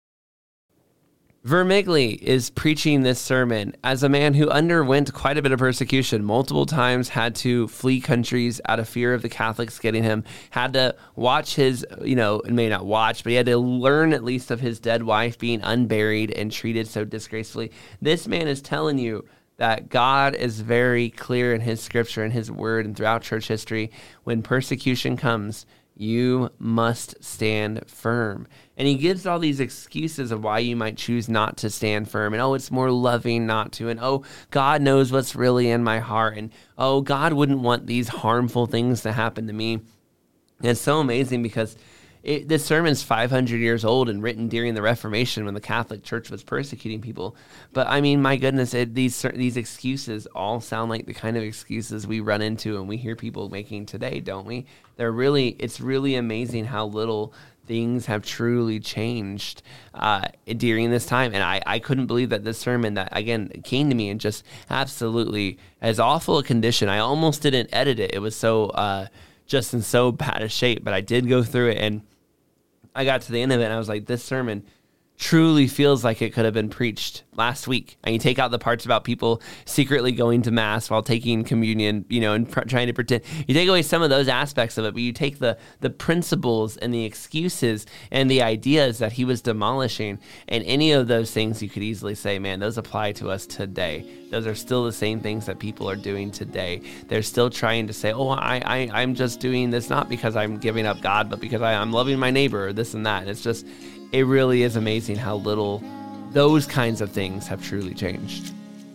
Vermigli is preaching this sermon as a man who underwent quite a bit of persecution, multiple times had to flee countries out of fear of the Catholics getting him, had to watch his, may not watch, but he had to learn at least of his dead wife being unburied and treated so disgracefully. This man is telling you that God is very clear in his scripture and his word and throughout church history. When persecution comes, you must stand firm. And he gives all these excuses of why you might choose not to stand firm. And, it's more loving not to. And, God knows what's really in my heart. And, God wouldn't want these harmful things to happen to me. And it's so amazing because this sermon's 500 years old and written during the Reformation when the Catholic Church was persecuting people. But I mean, my goodness, these excuses all sound like the kind of excuses we run into and we hear people making today, don't we? It's really amazing how little things have truly changed during this time. And I couldn't believe that this sermon that, again, came to me in just absolutely as awful a condition. I almost didn't edit it. It was so just in so bad a shape, but I did go through it, and I got to the end of it, and I was like, this sermon truly feels like it could have been preached last week. And you take out the parts about people secretly going to mass while taking communion, and trying to pretend. You take away some of those aspects of it, but you take the principles and the excuses and the ideas that he was demolishing, and any of those things you could easily say, man, those apply to us today. Those are still the same things that people are doing today. They're still trying to say, I'm just doing this not because I'm giving up God, but because I'm loving my neighbor, or this and that. And it's just, it really is amazing how little those kinds of things have truly changed.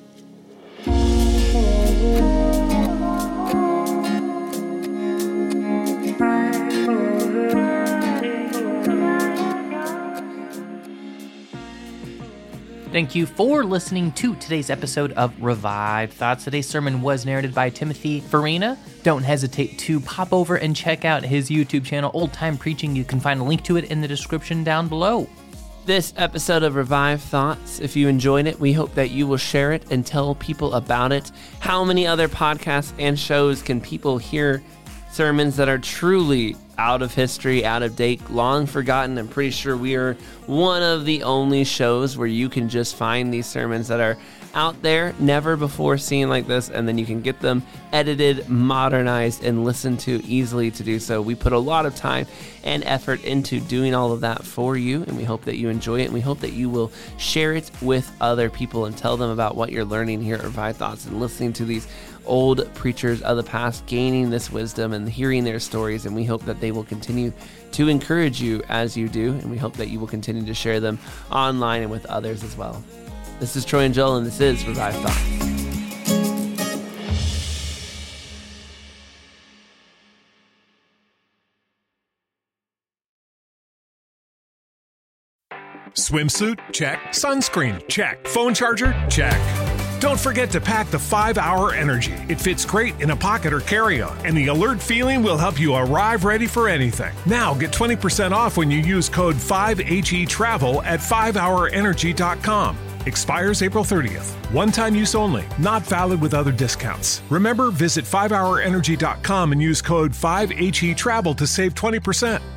Thank you for listening to today's episode of Revived Thoughts. Today's sermon was narrated by Timothy Farina. Don't hesitate to pop over and check out his YouTube channel, Old Time Preaching. You can find a link to it in the description down below. This episode of Revived Thoughts, if you enjoyed it, we hope that you will share it and tell people about it. How many other podcasts and shows can people hear sermons that are truly out of history, out of date, long forgotten? I'm pretty sure we are one of the only shows where you can just find these sermons that are out there, never before seen like this, and then you can get them edited, modernized, and listened to easily to do so. We put a lot of time and effort into doing all of that for you, and we hope that you enjoy it, and we hope that you will share it with other people and tell them about what you're learning here at Revived Thoughts and listening to these old preachers of the past, gaining this wisdom and hearing their stories, and we hope that they will continue to encourage you as you do, and we hope that you will continue to share them online and with others as well. This is Troy and Joel, and this is Revived Thoughts. Swimsuit? Check. Sunscreen? Check. Phone charger? Check. Don't forget to pack the 5-Hour Energy. It fits great in a pocket or carry-on, and the alert feeling will help you arrive ready for anything. Now get 20% off when you use code 5HETRAVEL at 5hourenergy.com. Expires April 30th. One-time use only. Not valid with other discounts. Remember, visit 5hourenergy.com and use code 5HETRAVEL to save 20%.